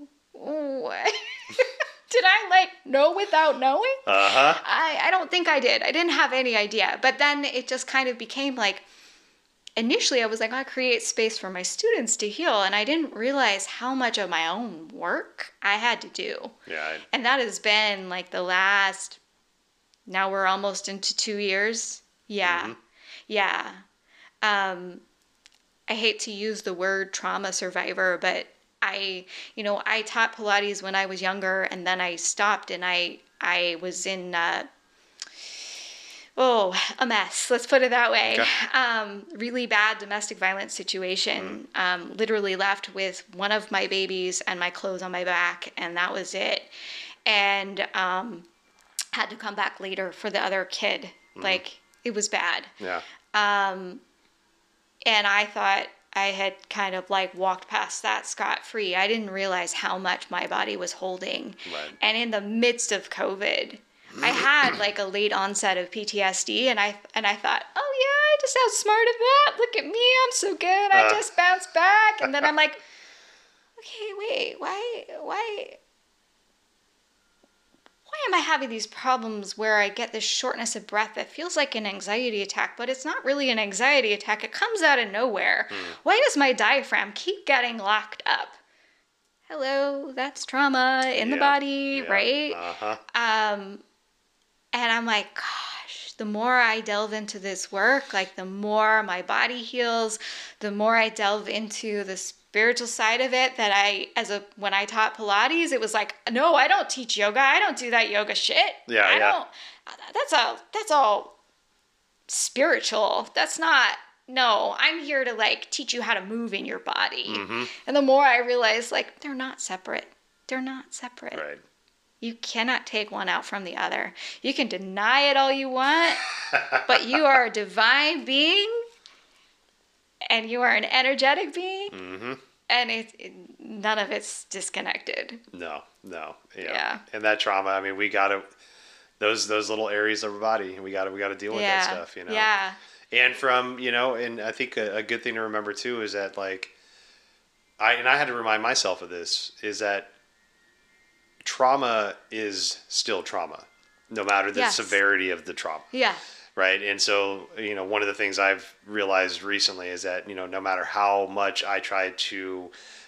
Speaker 2: did I, like, know without knowing? I don't think I did. I didn't have any idea. But then it just kind of became like, initially I was like, I create space for my students to heal. And I didn't realize how much of my own work I had to do. And that has been like the last, now we're almost into 2 years. I hate to use the word trauma survivor, but I taught Pilates when I was younger, and then I stopped, and I was in a mess. Let's put it that way. Really bad domestic violence situation. Literally left with one of my babies and my clothes on my back, and that was it. And had to come back later for the other kid. Like, it was bad. And I thought I had kind of like walked past that scot-free. I didn't realize how much my body was holding. And in the midst of COVID, I had like a late onset of PTSD, and I thought, oh yeah, I just outsmarted that. Look at me, I'm so good. I just bounced back. And then I'm like, okay, wait, why am I having these problems where I get this shortness of breath that feels like an anxiety attack, but it's not really an anxiety attack. It comes out of nowhere. Why does my diaphragm keep getting locked up? Hello, that's trauma in the body, right? And I'm like, gosh, the more I delve into this work, like, the more my body heals, the more I delve into the spiritual side of it, that when I taught Pilates, it was like, no, I don't teach yoga. I don't do that yoga shit. That's all spiritual. That's not, no, I'm here to, like, teach you how to move in your body. And the more I realized, like, they're not separate. They're not separate.
Speaker 1: Right.
Speaker 2: You cannot take one out from the other. You can deny it all you want, but you are a divine being, and you are an energetic being, and none of it's disconnected.
Speaker 1: No. Yeah. And that trauma, I mean, we got to, those little areas of our body, we got to deal with that stuff,
Speaker 2: Yeah.
Speaker 1: And from, and I think a good thing to remember too is that, like, I had to remind myself of this, is that trauma is still trauma, no matter the severity of the trauma. Right. And so, one of the things I've realized recently is that, no matter how much I try to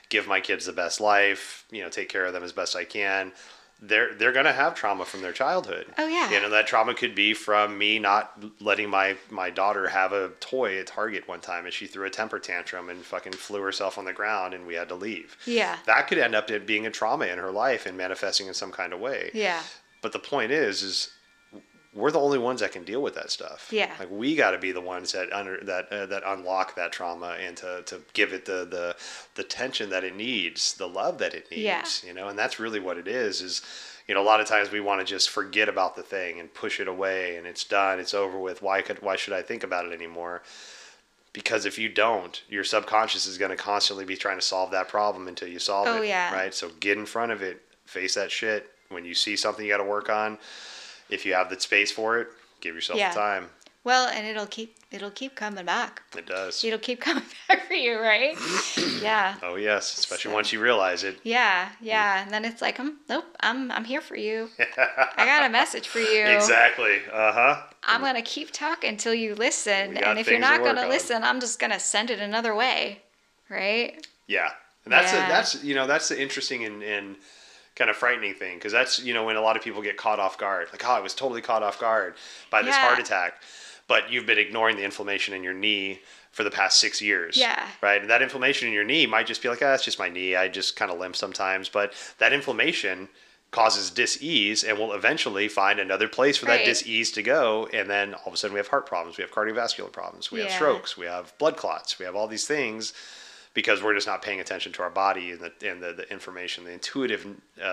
Speaker 1: give my kids the best life, take care of them as best I can. They're going to have trauma from their childhood.
Speaker 2: Oh, yeah.
Speaker 1: That trauma could be from me not letting my daughter have a toy at Target one time, and she threw a temper tantrum and fucking flew herself on the ground, and we had to leave.
Speaker 2: Yeah.
Speaker 1: That could end up being a trauma in her life and manifesting in some kind of way.
Speaker 2: Yeah.
Speaker 1: But the point is we're the only ones that can deal with that stuff.
Speaker 2: Yeah.
Speaker 1: Like, we got to be the ones that that unlock that trauma and to give it the tension that it needs, the love that it needs.
Speaker 2: Yeah.
Speaker 1: And that's really what it is. A lot of times we want to just forget about the thing and push it away, and it's done, it's over with. Why should I think about it anymore? Because if you don't, your subconscious is going to constantly be trying to solve that problem until you solve it.
Speaker 2: Oh, yeah.
Speaker 1: Right? So get in front of it, face that shit. When you see something you got to work on, if you have the space for it, give yourself the time.
Speaker 2: Well, and it'll keep coming back.
Speaker 1: It does.
Speaker 2: It'll keep coming back for you, right? Yeah.
Speaker 1: Oh yes, especially once you realize it.
Speaker 2: Yeah. And then it's like, nope, I'm here for you. I got a message for you.
Speaker 1: Exactly.
Speaker 2: I'm gonna keep talking until you listen,
Speaker 1: We got
Speaker 2: and if you're
Speaker 1: things to
Speaker 2: not
Speaker 1: work
Speaker 2: gonna
Speaker 1: on.
Speaker 2: listen, I'm just gonna send it another way, right?
Speaker 1: Yeah, and that's
Speaker 2: Yeah.
Speaker 1: that's the interesting and kind of frightening thing, because that's when a lot of people get caught off guard, like, I was totally caught off guard by this heart attack, but you've been ignoring the inflammation in your knee for the past 6 years.
Speaker 2: Yeah.
Speaker 1: Right. And that inflammation in your knee might just be like, it's just my knee. I just kind of limp sometimes, but that inflammation causes dis-ease and will eventually find another place for that dis-ease to go. And then all of a sudden we have heart problems, we have cardiovascular problems, we have strokes, we have blood clots, we have all these things, because we're just not paying attention to our body and the information, the intuitive,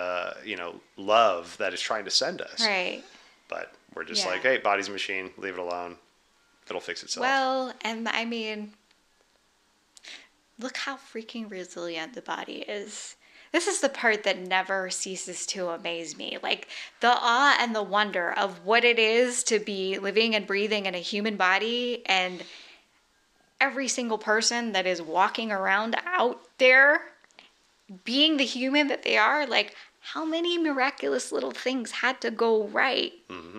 Speaker 1: love that is trying to send us.
Speaker 2: Right.
Speaker 1: But we're just like, hey, body's a machine, leave it alone. It'll fix itself.
Speaker 2: Well, and I mean, look how freaking resilient the body is. This is the part that never ceases to amaze me. Like, the awe and the wonder of what it is to be living and breathing in a human body, and every single person that is walking around out there being the human that they are. Like, how many miraculous little things had to go right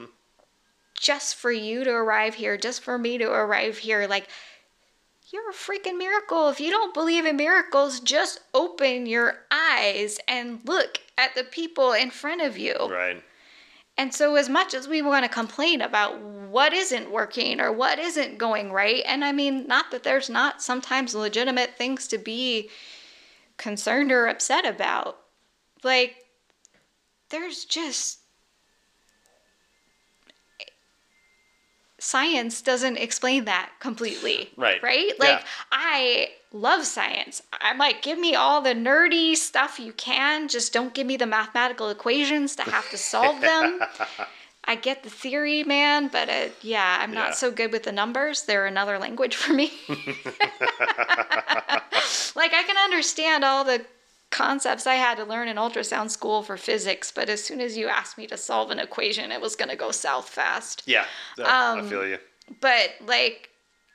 Speaker 2: just for you to arrive here, just for me to arrive here? Like, you're a freaking miracle. If you don't believe in miracles, just open your eyes and look at the people in front of you.
Speaker 1: Right.
Speaker 2: And so as much as we want to complain about what isn't working or what isn't going right, and I mean, not that there's not sometimes legitimate things to be concerned or upset about, like, there's just, science doesn't explain that completely.
Speaker 1: Right.
Speaker 2: Right? Like, I love science. I'm like, give me all the nerdy stuff you can. Just don't give me the mathematical equations to have to solve them. I get the theory, man, but I'm not so good with the numbers. They're another language for me. Like, I can understand all the concepts I had to learn in ultrasound school for physics, but as soon as you asked me to solve an equation, it was going to go south fast.
Speaker 1: Yeah, I feel you.
Speaker 2: But, like,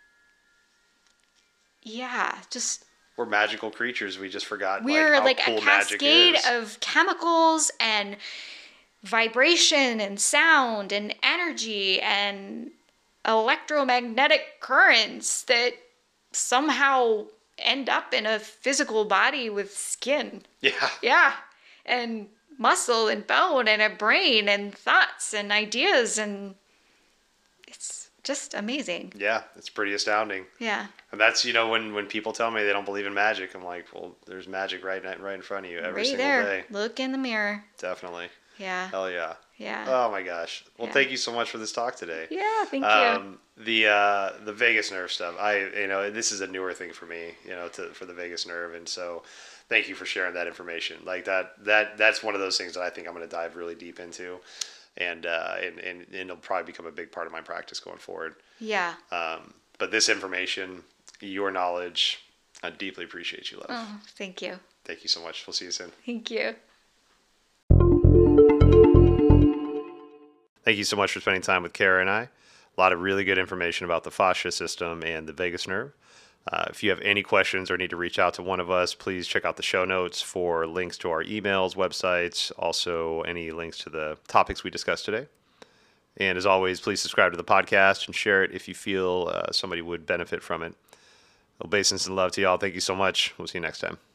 Speaker 2: just...
Speaker 1: We're magical creatures. We just forgot
Speaker 2: we're
Speaker 1: how
Speaker 2: like
Speaker 1: cool
Speaker 2: a cascade
Speaker 1: magic is.
Speaker 2: of chemicals and vibration and sound and energy and electromagnetic currents that somehow end up in a physical body with skin.
Speaker 1: Yeah.
Speaker 2: Yeah. And muscle and bone and a brain and thoughts and ideas, and it's just amazing.
Speaker 1: Yeah, it's pretty astounding.
Speaker 2: Yeah.
Speaker 1: And that's, when people tell me they don't believe in magic, I'm like, well, there's magic right in front of you every single day.
Speaker 2: Look in the mirror.
Speaker 1: Definitely.
Speaker 2: Yeah.
Speaker 1: Hell yeah.
Speaker 2: Yeah.
Speaker 1: Oh my gosh. Well, thank you so much for this talk today.
Speaker 2: Yeah, thank you.
Speaker 1: The vagus nerve stuff. This is a newer thing for me, for the vagus nerve, and so thank you for sharing that information. Like that's one of those things that I think I'm going to dive really deep into, and it'll probably become a big part of my practice going forward.
Speaker 2: Yeah.
Speaker 1: But this information, your knowledge, I deeply appreciate you, love.
Speaker 2: Oh, thank you.
Speaker 1: Thank you so much. We'll see you soon.
Speaker 2: Thank you.
Speaker 1: Thank you so much for spending time with Kara and I. A lot of really good information about the fascia system and the vagus nerve. If you have any questions or need to reach out to one of us, please check out the show notes for links to our emails, websites, also any links to the topics we discussed today. And as always, please subscribe to the podcast and share it if you feel somebody would benefit from it. Obeisance and love to y'all. Thank you so much. We'll see you next time.